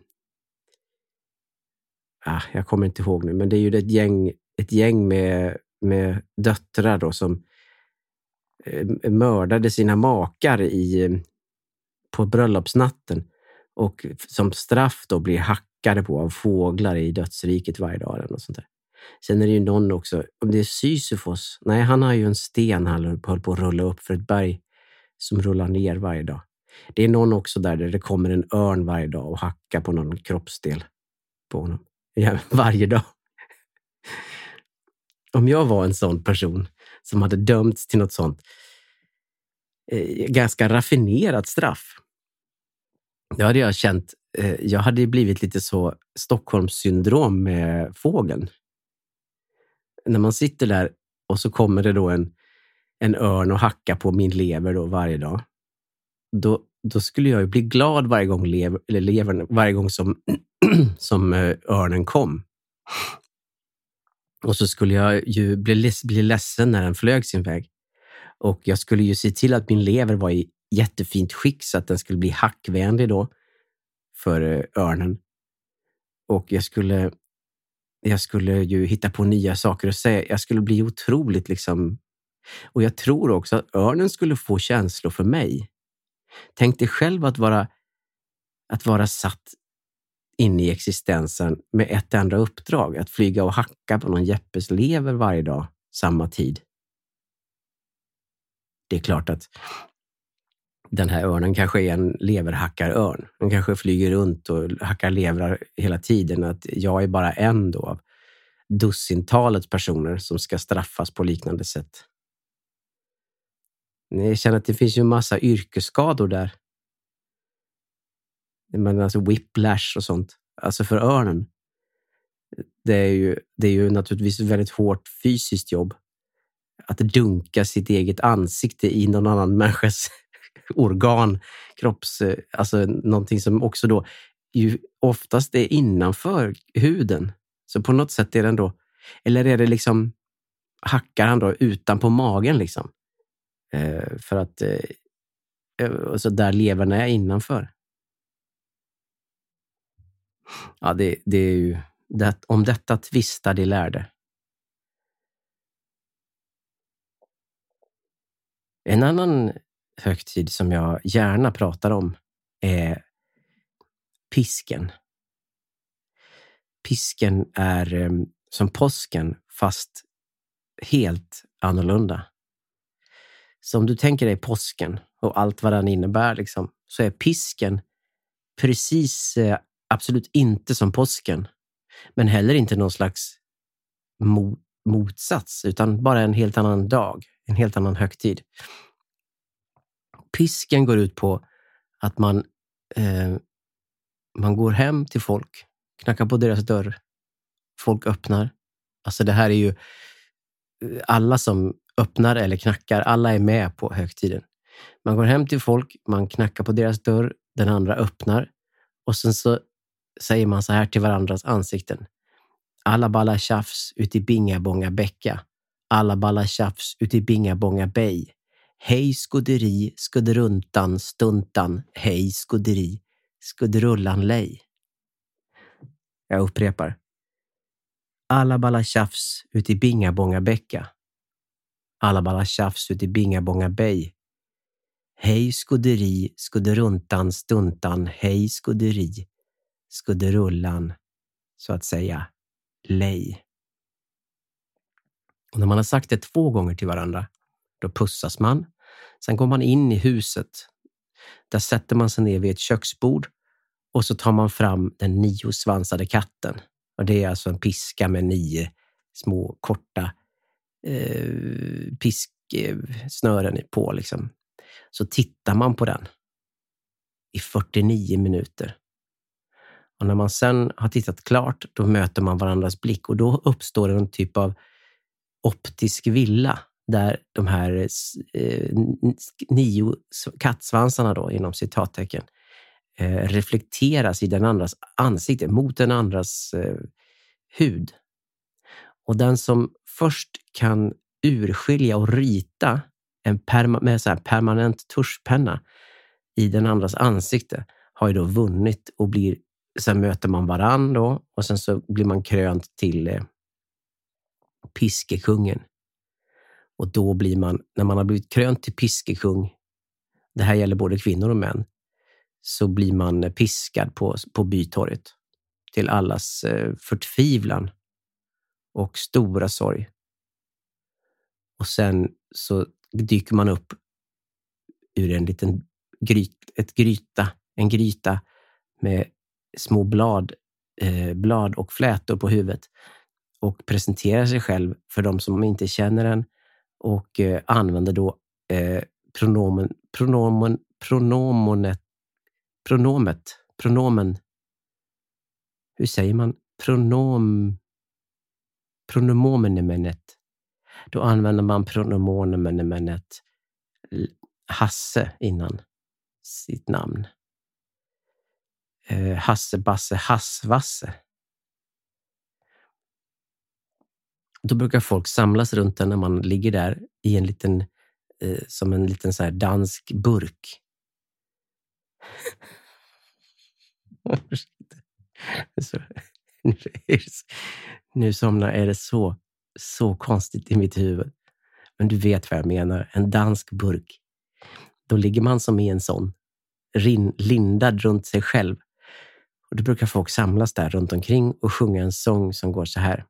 ah, jag kommer inte ihåg nu, men det är ju ett gäng, ett gäng med, med döttrar då som eh, mördade sina makar i på bröllopsnatten och som straff då blir hackade på av fåglar i dödsriket varje dag och sånt där. Sen är det ju någon också, om det är Sisyfos, nej han har ju en sten han höll på att rulla upp för ett berg som rullar ner varje dag. Det är någon också där, där det kommer en örn varje dag och hackar på någon kroppsdel på honom. Ja, varje dag. Om jag var en sån person som hade dömts till något sånt eh, ganska raffinerat straff, då hade jag känt, eh, jag hade blivit lite så Stockholmssyndrom med fågeln. När man sitter där och så kommer det då en, en örn och hackar på min lever då varje dag. Då, då skulle jag ju bli glad varje gång lever, eller levern, varje gång som, som örnen kom. Och så skulle jag ju bli, bli ledsen när den flög sin väg. Och jag skulle ju se till att min lever var i jättefint skick så att den skulle bli hackvänlig då för örnen. Och jag skulle jag skulle ju hitta på nya saker och säga. Jag skulle bli otroligt liksom. Och jag tror också att örnen skulle få känslor för mig. Tänk dig själv att vara att vara satt in i existensen med ett enda uppdrag. Att flyga och hacka på någon Jeppes lever varje dag samma tid. Det är klart att den här örnen kanske är en leverhackarörn. Den kanske flyger runt och hackar levrar hela tiden. Att jag är bara en då av dussintalet personer som ska straffas på liknande sätt. Jag känner att det finns ju en massa yrkesskador där. Men alltså whiplash och sånt. Alltså för örnen. Det är ju, det är ju naturligtvis ett väldigt hårt fysiskt jobb. Att dunka sitt eget ansikte i någon annan människas organ, kropps, alltså någonting som också då ju oftast är innanför huden. Så på något sätt är den då, eller är det liksom, hackar han då utanpå magen liksom? Eh, för att, eh, alltså där levern är innanför. Ja, det, det är ju, det, om detta tvistar de lärde. En annan högtid som jag gärna pratar om är pisken. Pisken är eh, som påsken fast helt annorlunda. Så om du tänker dig påsken och allt vad den innebär liksom, så är pisken precis eh, absolut inte som påsken. Men heller inte någon slags mo- motsats utan bara en helt annan dag, en helt annan högtid. Pisken går ut på att man, eh, man går hem till folk, knackar på deras dörr, folk öppnar. Alltså det här är ju alla som öppnar eller knackar, alla är med på högtiden. Man går hem till folk, man knackar på deras dörr, den andra öppnar och sen så säger man så här till varandras ansikten. Alla balla tjafs ut i bingabonga bäcka. Alla balla tjafs ut i bingabonga bej. Hej skuderi, skuderuntan, stuntan. Hej skuderi, skuderullan lej. Jag upprepar. Alla balla tjafs ut i bingabonga bäcka. Alla balla tjafs ut i bingabonga bej. Hej skuderi, skuderuntan, stuntan. Hej skuderi, skuderullan, så att säga, lej. Och när man har sagt det två gånger till varandra, då pussas man. Sen går man in i huset. Där sätter man sig ner vid ett köksbord och så tar man fram den niosvansade katten. Och det är alltså en piska med nio små korta eh, pisksnören på liksom. Så tittar man på den i fyrtionio minuter. Och när man sen har tittat klart, då möter man varandras blick och då uppstår en typ av optisk villa där de här eh, nio kattsvansarna då, inom citattecken, eh, reflekteras i den andras ansikte, mot den andras eh, hud. Och den som först kan urskilja och rita en perma- med så här permanent tuschpenna i den andras ansikte har ju då vunnit och blir, sen möter man varann då och sen så blir man krönt till eh, piskekungen. Och då blir man, när man har blivit krönt till piskekung, det här gäller både kvinnor och män, så blir man piskad på, på bytorget till allas eh, förtvivlan och stora sorg. Och sen så dyker man upp ur en liten gryt, ett gryta, en gryta med små blad, eh, blad och flätor på huvudet och presenterar sig själv för de som inte känner den och eh, använder då eh, pronomen, pronomen, pronomonet, pronomet, pronomen, hur säger man? Pronom, pronomenet. Då använder man pronomenet Hasse innan sitt namn. Eh, Hasse, Basse, Hassvasse. Då brukar folk samlas runt den när man ligger där i en liten, eh, som en liten så här dansk burk. så, nu somnar är det så, så konstigt i mitt huvud. Men du vet vad jag menar. En dansk burk. Då ligger man som i en sån, rin, lindad runt sig själv. Och då brukar folk samlas där runt omkring och sjunga en sång som går så här.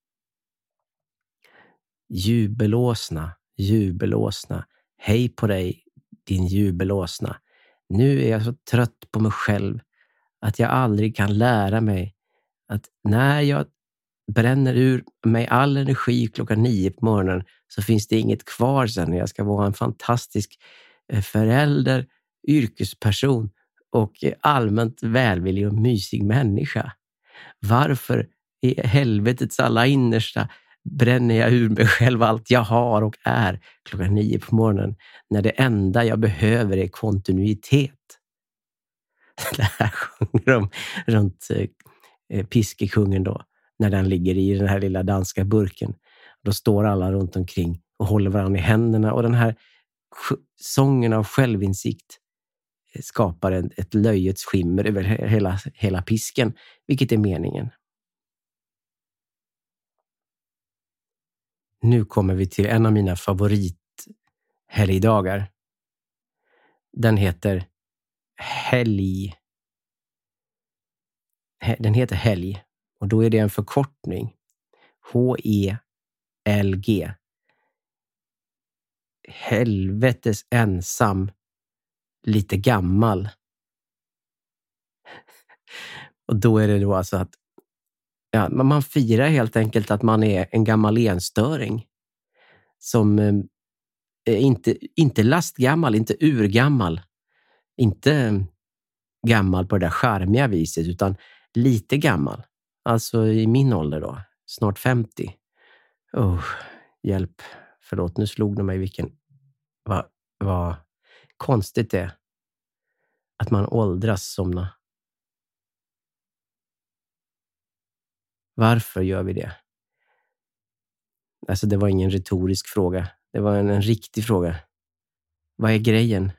Jubelåsna, jubelåsna, hej på dig din jubelåsna. Nu är jag så trött på mig själv att jag aldrig kan lära mig att när jag bränner ur mig all energi klockan nio på morgonen, så finns det inget kvar sen när jag ska vara en fantastisk förälder, yrkesperson och allmänt välvillig och mysig människa. Varför i helvetets alla innersta bränner jag ur mig själv allt jag har och är klockan nio på morgonen, när det enda jag behöver är kontinuitet? Det här sjunger de runt eh, Piskekungen då, när den ligger i den här lilla danska burken. Då står alla runt omkring och håller varandra i händerna, och den här sången av självinsikt skapar ett, ett löjets skimmer över hela, hela pisken, vilket är meningen. Nu kommer vi till en av mina favorithelgdagar. Den heter helg. Den heter helg, och då är det en förkortning. H E L G. Helvetes ensam, lite gammal. Och då är det då alltså att ja, man firar helt enkelt att man är en gammal enstöring som eh, är inte, inte lastgammal, inte urgammal, inte gammal på det där charmiga viset, utan lite gammal. Alltså i min ålder då, snart femtio. Oh, hjälp. Förlåt, nu slog de mig vilken... Vad, vad konstigt det är att man åldras somna. Varför gör vi det? Alltså det var ingen retorisk fråga. Det var en, en riktig fråga. Vad är grejen?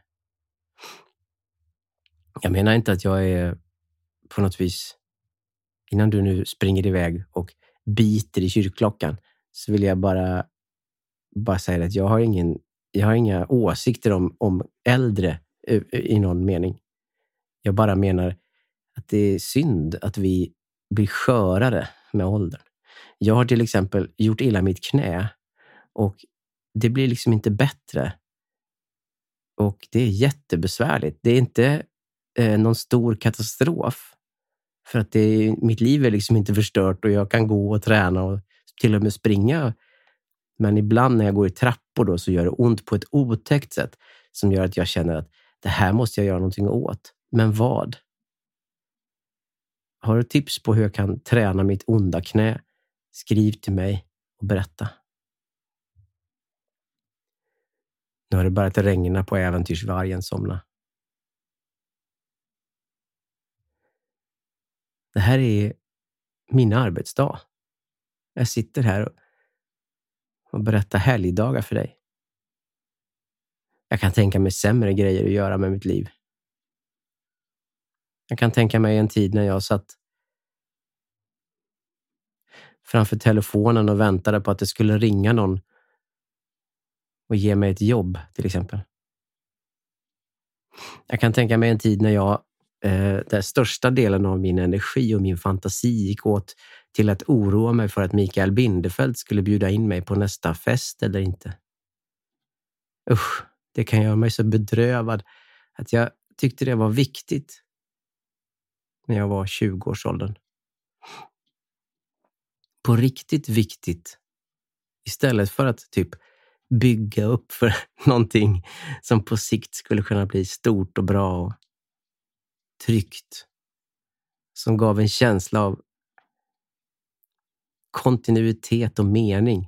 Jag menar inte att jag är på något vis... Innan du nu springer iväg och biter i kyrkklockan, så vill jag bara, bara säga att jag har, ingen, jag har inga åsikter om, om äldre i någon mening. Jag bara menar att det är synd att vi blir skörare med åldern. Jag har till exempel gjort illa mitt knä, och det blir liksom inte bättre. Och det är jättebesvärligt. Det är inte eh, någon stor katastrof. För att det, mitt liv är liksom inte förstört, och jag kan gå och träna och till och med springa. Men ibland när jag går i trappor då, så gör det ont på ett otäckt sätt som gör att jag känner att det här måste jag göra någonting åt. Men vad? Har du tips på hur jag kan träna mitt onda knä? Skriv till mig och berätta. Nu har det börjat regna på äventyrsvargen somna. Det här är min arbetsdag. Jag sitter här och, och berättar helgdagar för dig. Jag kan tänka mig sämre grejer att göra med mitt liv. Jag kan tänka mig en tid när jag satt framför telefonen och väntade på att det skulle ringa någon och ge mig ett jobb, till exempel. Jag kan tänka mig en tid när jag eh, där största delen av min energi och min fantasi gick åt till att oroa mig för att Mikael Bindefeld skulle bjuda in mig på nästa fest eller inte. Usch, det kan göra mig så bedrövad att jag tyckte det var viktigt när jag var tjugo-årsåldern. På riktigt viktigt. Istället för att typ bygga upp för någonting som på sikt skulle kunna bli stort och bra och tryggt. Som gav en känsla av kontinuitet och mening.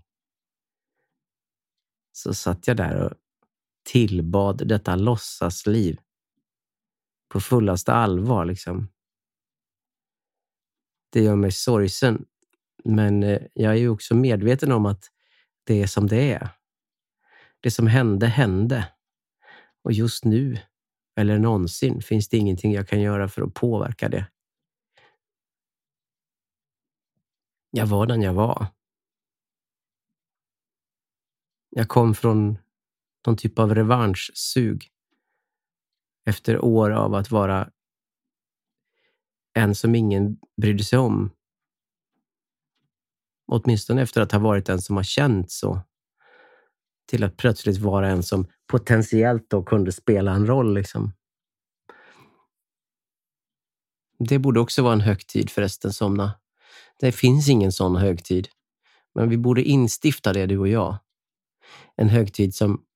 Så satt jag där och tillbad detta låtsasliv på fullaste allvar liksom. Det gör mig sorgsen, men jag är ju också medveten om att det är som det är. Det som hände, hände. Och just nu, eller någonsin, finns det ingenting jag kan göra för att påverka det. Jag var den jag var. Jag kom från någon typ av revanschsug. Efter år av att vara en som ingen brydde sig om. Åtminstone efter att ha varit en som har känt så. Till att plötsligt vara en som potentiellt då kunde spela en roll liksom. Det borde också vara en högtid förresten, somna. Det finns ingen sån högtid. Men vi borde instifta det, du och jag. En högtid som,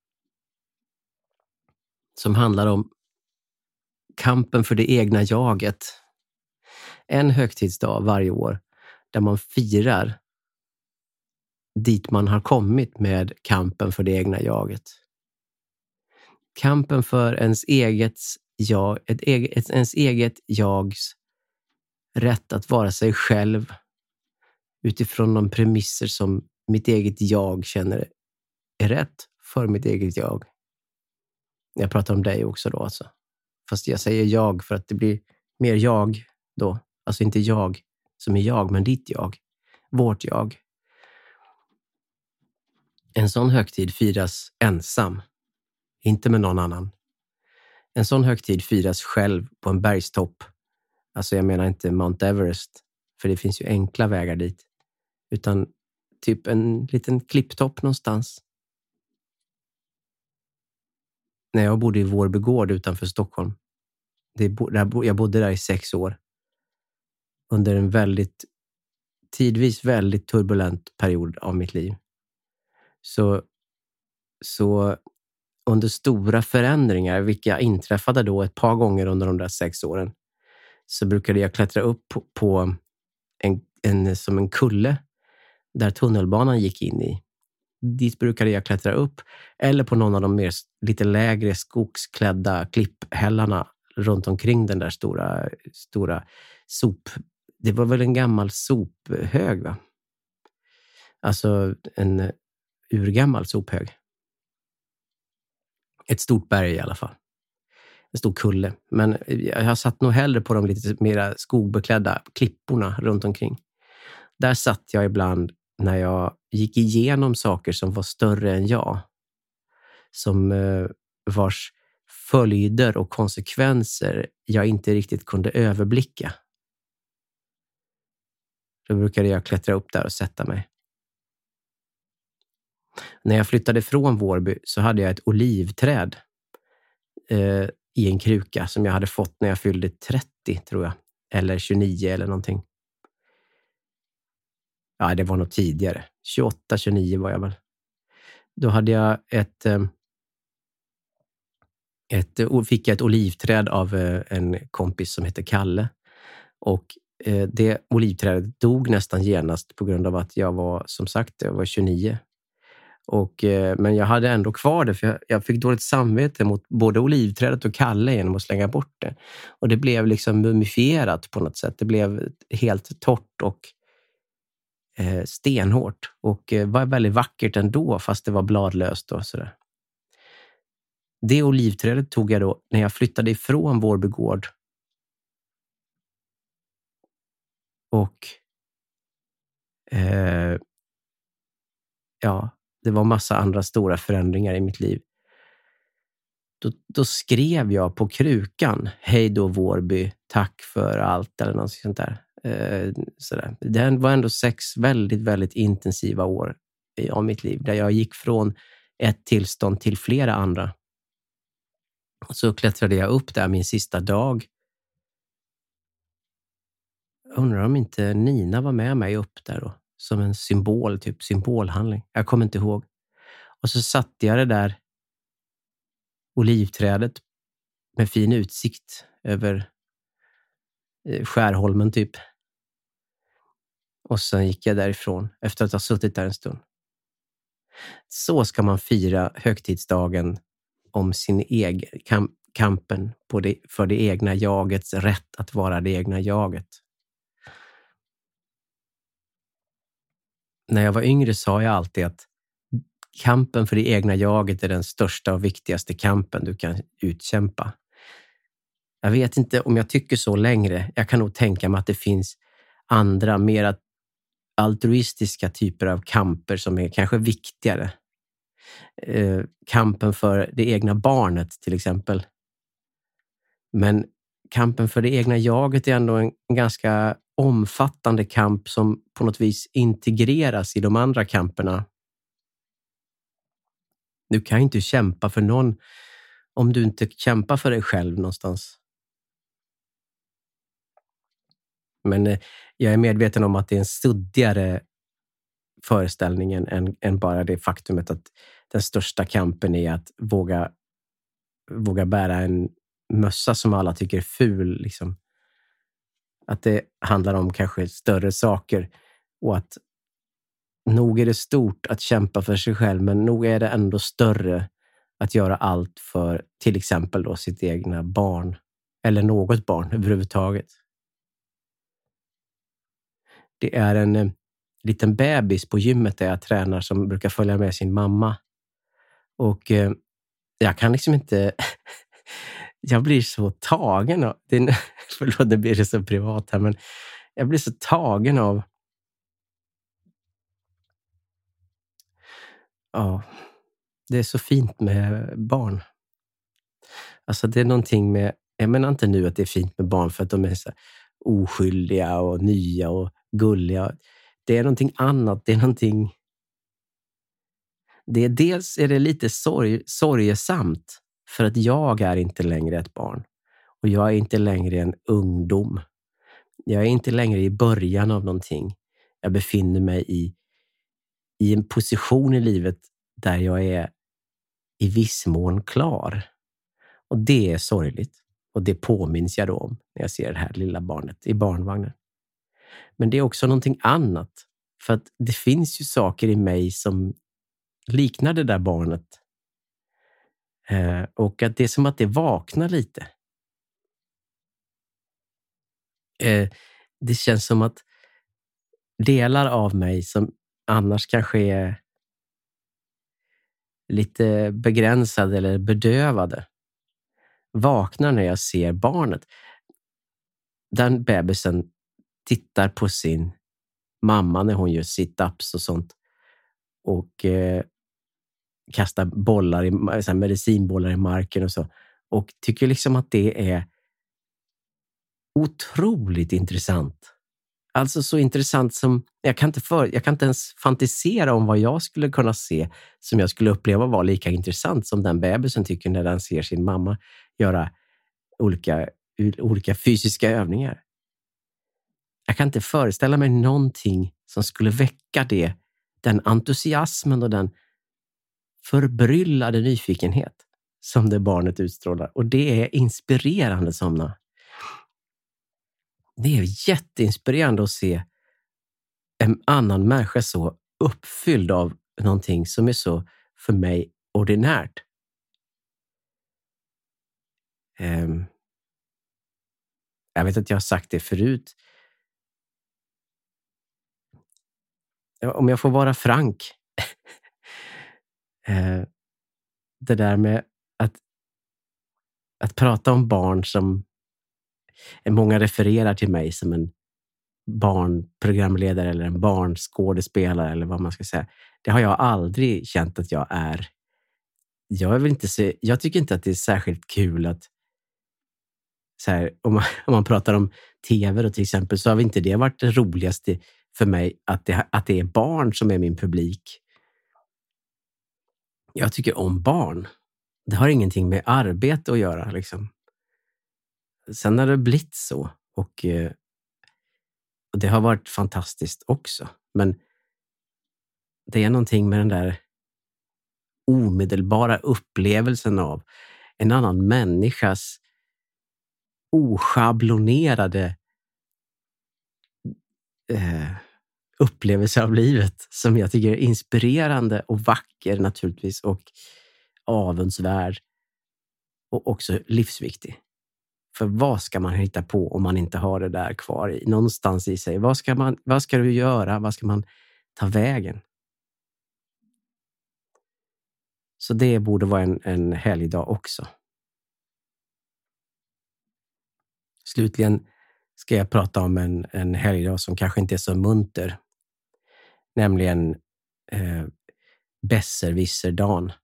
som handlar om kampen för det egna jaget. En högtidsdag varje år där man firar dit man har kommit med kampen för det egna jaget. Kampen för ens eget jag, ett eget, ens eget jags rätt att vara sig själv utifrån de premisser som mitt eget jag känner är rätt för mitt eget jag. Jag pratar om dig också då alltså. Fast jag säger jag för att det blir mer jag då. Alltså inte jag som är jag, men ditt jag. Vårt jag. En sån högtid firas ensam. Inte med någon annan. En sån högtid firas själv på en bergstopp. Alltså jag menar inte Mount Everest. För det finns ju enkla vägar dit. Utan typ en liten klipptopp någonstans. När jag bodde i Vårbygård utanför Stockholm. Det, jag bodde där i sex år. Under en väldigt, tidvis väldigt turbulent period av mitt liv. Så, så under stora förändringar, vilka inträffade då ett par gånger under de där sex åren, så brukade jag klättra upp på, på en, en, som en kulle där tunnelbanan gick in i. Dit brukade jag klättra upp, eller på någon av de mer, lite lägre skogsklädda klipphällarna runt omkring den där stora, stora sop. Det var väl en gammal sophög, va? Alltså en urgammal sophög. Ett stort berg i alla fall. En stor kulle. Men jag har satt nog hellre på de lite mera skogbeklädda klipporna runt omkring. Där satt jag ibland när jag gick igenom saker som var större än jag. Som eh, vars följder och konsekvenser jag inte riktigt kunde överblicka. Då brukade jag klättra upp där och sätta mig. När jag flyttade från Vårby så hade jag ett olivträd eh, i en kruka som jag hade fått när jag fyllde trettio, tror jag. Eller tjugonio eller någonting. Ja, det var nog tidigare. tjugoåtta, tjugonio var jag väl. Då hade jag ett... Eh, ett fick jag ett olivträd av eh, en kompis som heter Kalle. Och eh, det olivträdet dog nästan genast på grund av att jag var, som sagt, jag var tjugonio. Och, eh, men jag hade ändå kvar det, för jag, jag fick dåligt samvete mot både olivträdet och Kalle genom att slänga bort det. Och det blev liksom mumifierat på något sätt. Det blev helt torrt och eh, stenhårt. Och eh, var väldigt vackert ändå, fast det var bladlöst och sådär. Det olivträdet tog jag då när jag flyttade ifrån Vårbygård. Och eh, ja, det var massa andra stora förändringar i mitt liv. Då, då skrev jag på krukan: hej då Vårby, tack för allt, eller något sånt där. Eh, sådär. Det var ändå sex väldigt, väldigt intensiva år av mitt liv, där jag gick från ett tillstånd till flera andra. Och så klättrade jag upp där min sista dag. Jag undrar om inte Nina var med mig upp där då. Som en symbol, typ symbolhandling. Jag kommer inte ihåg. Och så satte jag det där olivträdet med fin utsikt över Skärholmen typ. Och sen gick jag därifrån efter att ha suttit där en stund. Så ska man fira högtidsdagen om sin egen kamp, kampen på det, för det egna jagets rätt att vara det egna jaget. När jag var yngre sa jag alltid att kampen för det egna jaget är den största och viktigaste kampen du kan utkämpa. Jag vet inte om jag tycker så längre. Jag kan nog tänka mig att det finns andra, mer altruistiska typer av kamper som är kanske viktigare. Eh, kampen för det egna barnet till exempel. Men kampen för det egna jaget är ändå en, en ganska omfattande kamp som på något vis integreras i de andra kamperna. Du kan inte kämpa för någon om du inte kämpar för dig själv någonstans. Men eh, jag är medveten om att det är en suddigare föreställning än, än bara det faktumet att den största kampen är att våga, våga bära en mössa som alla tycker är ful. Liksom. Att det handlar om kanske större saker och att nog är det stort att kämpa för sig själv, men nog är det ändå större att göra allt för till exempel då sitt egna barn eller något barn överhuvudtaget. Det är en eh, liten bebis på gymmet där jag tränar som brukar följa med sin mamma. Och eh, jag kan liksom inte... jag blir så tagen av... Det är, förlåt, det blir det så privat här, men jag blir så tagen av... Ja, det är så fint med barn. Alltså det är någonting med... Jag menar inte nu att det är fint med barn för att de är så oskyldiga och nya och gulliga. Det är någonting annat. Det är någonting... Det är dels är det lite sorg, sorgesamt för att jag är inte längre ett barn. Och jag är inte längre en ungdom. Jag är inte längre i början av någonting. Jag befinner mig i, i en position i livet där jag är i viss mån klar. Och det är sorgligt. Och det påminns jag då om när jag ser det här lilla barnet i barnvagnen. Men det är också någonting annat. För att det finns ju saker i mig som liknar det där barnet. Eh, och att det är som att det vaknar lite. Eh, det känns som att delar av mig som annars kanske är lite begränsade eller bedövade vaknar när jag ser barnet. Den bebisen tittar på sin mamma när hon gör sit-ups och sånt. Och eh, kastar bollar i, så här, medicinbollar i marken och så. Och tycker liksom att det är otroligt intressant. Alltså så intressant som jag kan inte för, jag kan inte ens fantisera om vad jag skulle kunna se som jag skulle uppleva var lika intressant som den bebisen tycker när den ser sin mamma göra olika, olika fysiska övningar. Jag kan inte föreställa mig någonting som skulle väcka det, den entusiasmen och den förbryllade nyfikenhet som det barnet utstrålar. Och det är inspirerande, Somna. Det är jätteinspirerande att se en annan människa så uppfylld av någonting som är så för mig ordinärt. Um, jag vet att jag har sagt det förut. Om jag får vara frank. uh, det där med att, att prata om barn som många refererar till mig som en barnprogramledare eller en barnskådespelare eller vad man ska säga. Det har jag aldrig känt att jag är. Jag är väl inte så, jag tycker inte att det är särskilt kul att så här, om, man, om man pratar om tv då till exempel, så har inte det varit det roligaste för mig att det, att det är barn som är min publik. Jag tycker om barn. Det har ingenting med arbete att göra liksom. Sen har det blivit så och, och det har varit fantastiskt också. Men det är någonting med den där omedelbara upplevelsen av en annan människas oschablonerade eh, upplevelse av livet som jag tycker är inspirerande och vacker naturligtvis och avundsvärd och också livsviktig. För vad ska man hitta på om man inte har det där kvar i, någonstans i sig? Vad ska man, vad ska du göra? Vad ska man ta vägen? Så det borde vara en, en helgdag också. Slutligen ska jag prata om en, en helgdag som kanske inte är så munter. Nämligen eh, Besserwisser-dagen.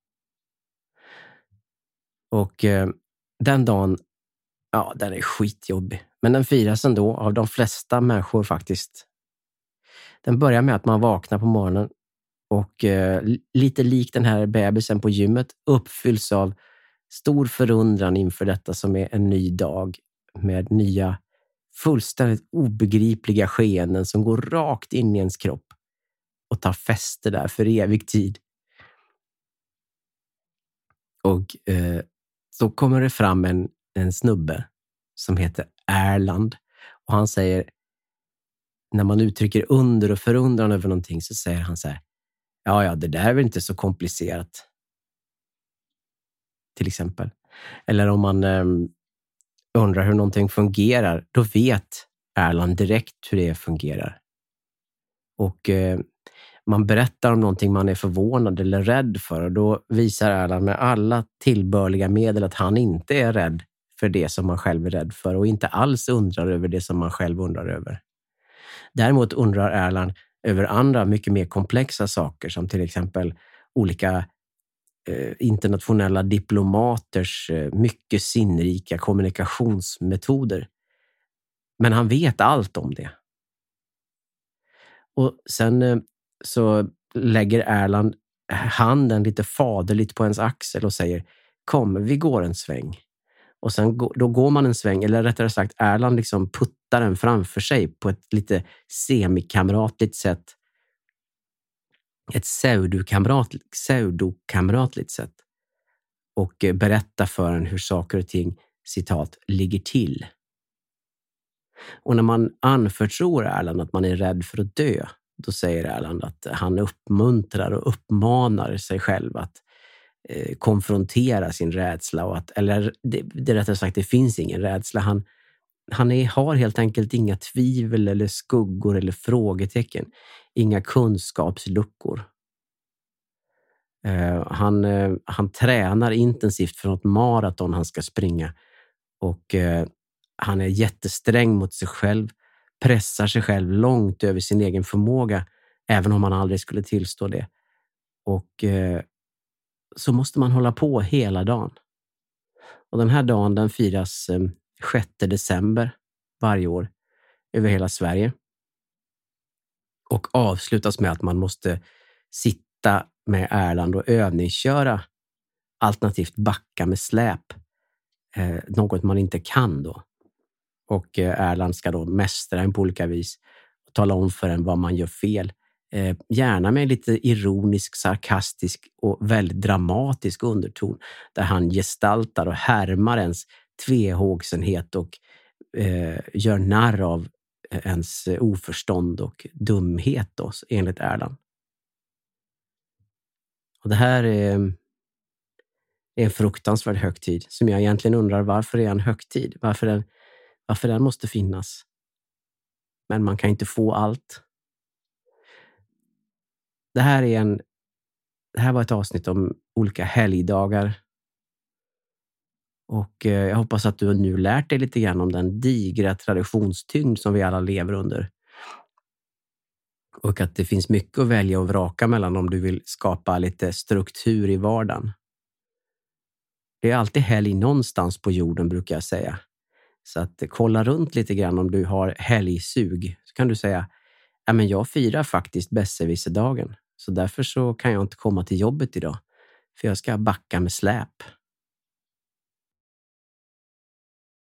Och eh, den dagen, ja, den är skitjobbig. Men den firas ändå av de flesta människor faktiskt. Den börjar med att man vaknar på morgonen och eh, lite likt den här bebisen på gymmet uppfylls av stor förundran inför detta som är en ny dag med nya fullständigt obegripliga skeenden som går rakt in i ens kropp och tar fäste där för evig tid. Och eh, så kommer det fram en, en snubbe som heter Erland. Och han säger, när man uttrycker under och förundran över någonting, så säger han så här: ja, ja, det där är väl inte så komplicerat. Till exempel. Eller om man eh, undrar hur någonting fungerar, då vet Erland direkt hur det fungerar. Och eh, man berättar om någonting man är förvånad eller rädd för, och då visar Erland med alla tillbörliga medel att han inte är rädd för det som man själv är rädd för och inte alls undrar över det som man själv undrar över. Däremot undrar Erland över andra mycket mer komplexa saker, som till exempel olika eh, internationella diplomaters eh, mycket sinnrika kommunikationsmetoder. Men han vet allt om det. Och sen eh, så lägger Erland handen lite faderligt på ens axel och säger: kom, vi går en sväng. Och sen då går man en sväng, eller rättare sagt Erland liksom puttar den framför sig på ett lite semikamratligt sätt. Ett pseudokamratligt, pseudokamratligt sätt. Och berättar för en hur saker och ting, citat, ligger till. Och när man anförtror Erland att man är rädd för att dö, då säger Erland att han uppmuntrar och uppmanar sig själv att eh, konfrontera sin rädsla. Och att, eller det, det är rättare sagt, det finns ingen rädsla. Han, han är, har helt enkelt inga tvivel eller skuggor eller frågetecken. Inga kunskapsluckor. Eh, han, eh, han tränar intensivt för något maraton han ska springa. Och eh, han är jättesträng mot sig själv. Pressar sig själv långt över sin egen förmåga, även om man aldrig skulle tillstå det. Och eh, så måste man hålla på hela dagen. Och den här dagen, den firas eh, sjätte december varje år över hela Sverige. Och avslutas med att man måste sitta med Erland och övningsköra, alternativt backa med släp. Eh, något man inte kan då. Och Erland ska då mästra en på olika vis och tala om för en vad man gör fel. Eh, gärna med lite ironisk, sarkastisk och väldigt dramatisk underton, där han gestaltar och härmar ens tvehågsenhet och eh, gör narr av ens oförstånd och dumhet då, enligt Erland. Och det här är, är en fruktansvärd högtid som jag egentligen undrar, varför är en högtid? Varför den Varför den måste finnas. Men man kan inte få allt. Det här är en det här var ett avsnitt om olika helgdagar. Och eh, jag hoppas att du nu lärt dig lite grann om den digra traditionstyngd som vi alla lever under. Och att det finns mycket att välja och vraka mellan om du vill skapa lite struktur i vardagen. Det är alltid helg någonstans på jorden, brukar jag säga. Så att kolla runt lite grann om du har helgsug. Så kan du säga: ja, men jag firar faktiskt besserwisserdagen. Så därför så kan jag inte komma till jobbet idag. För jag ska backa med släp.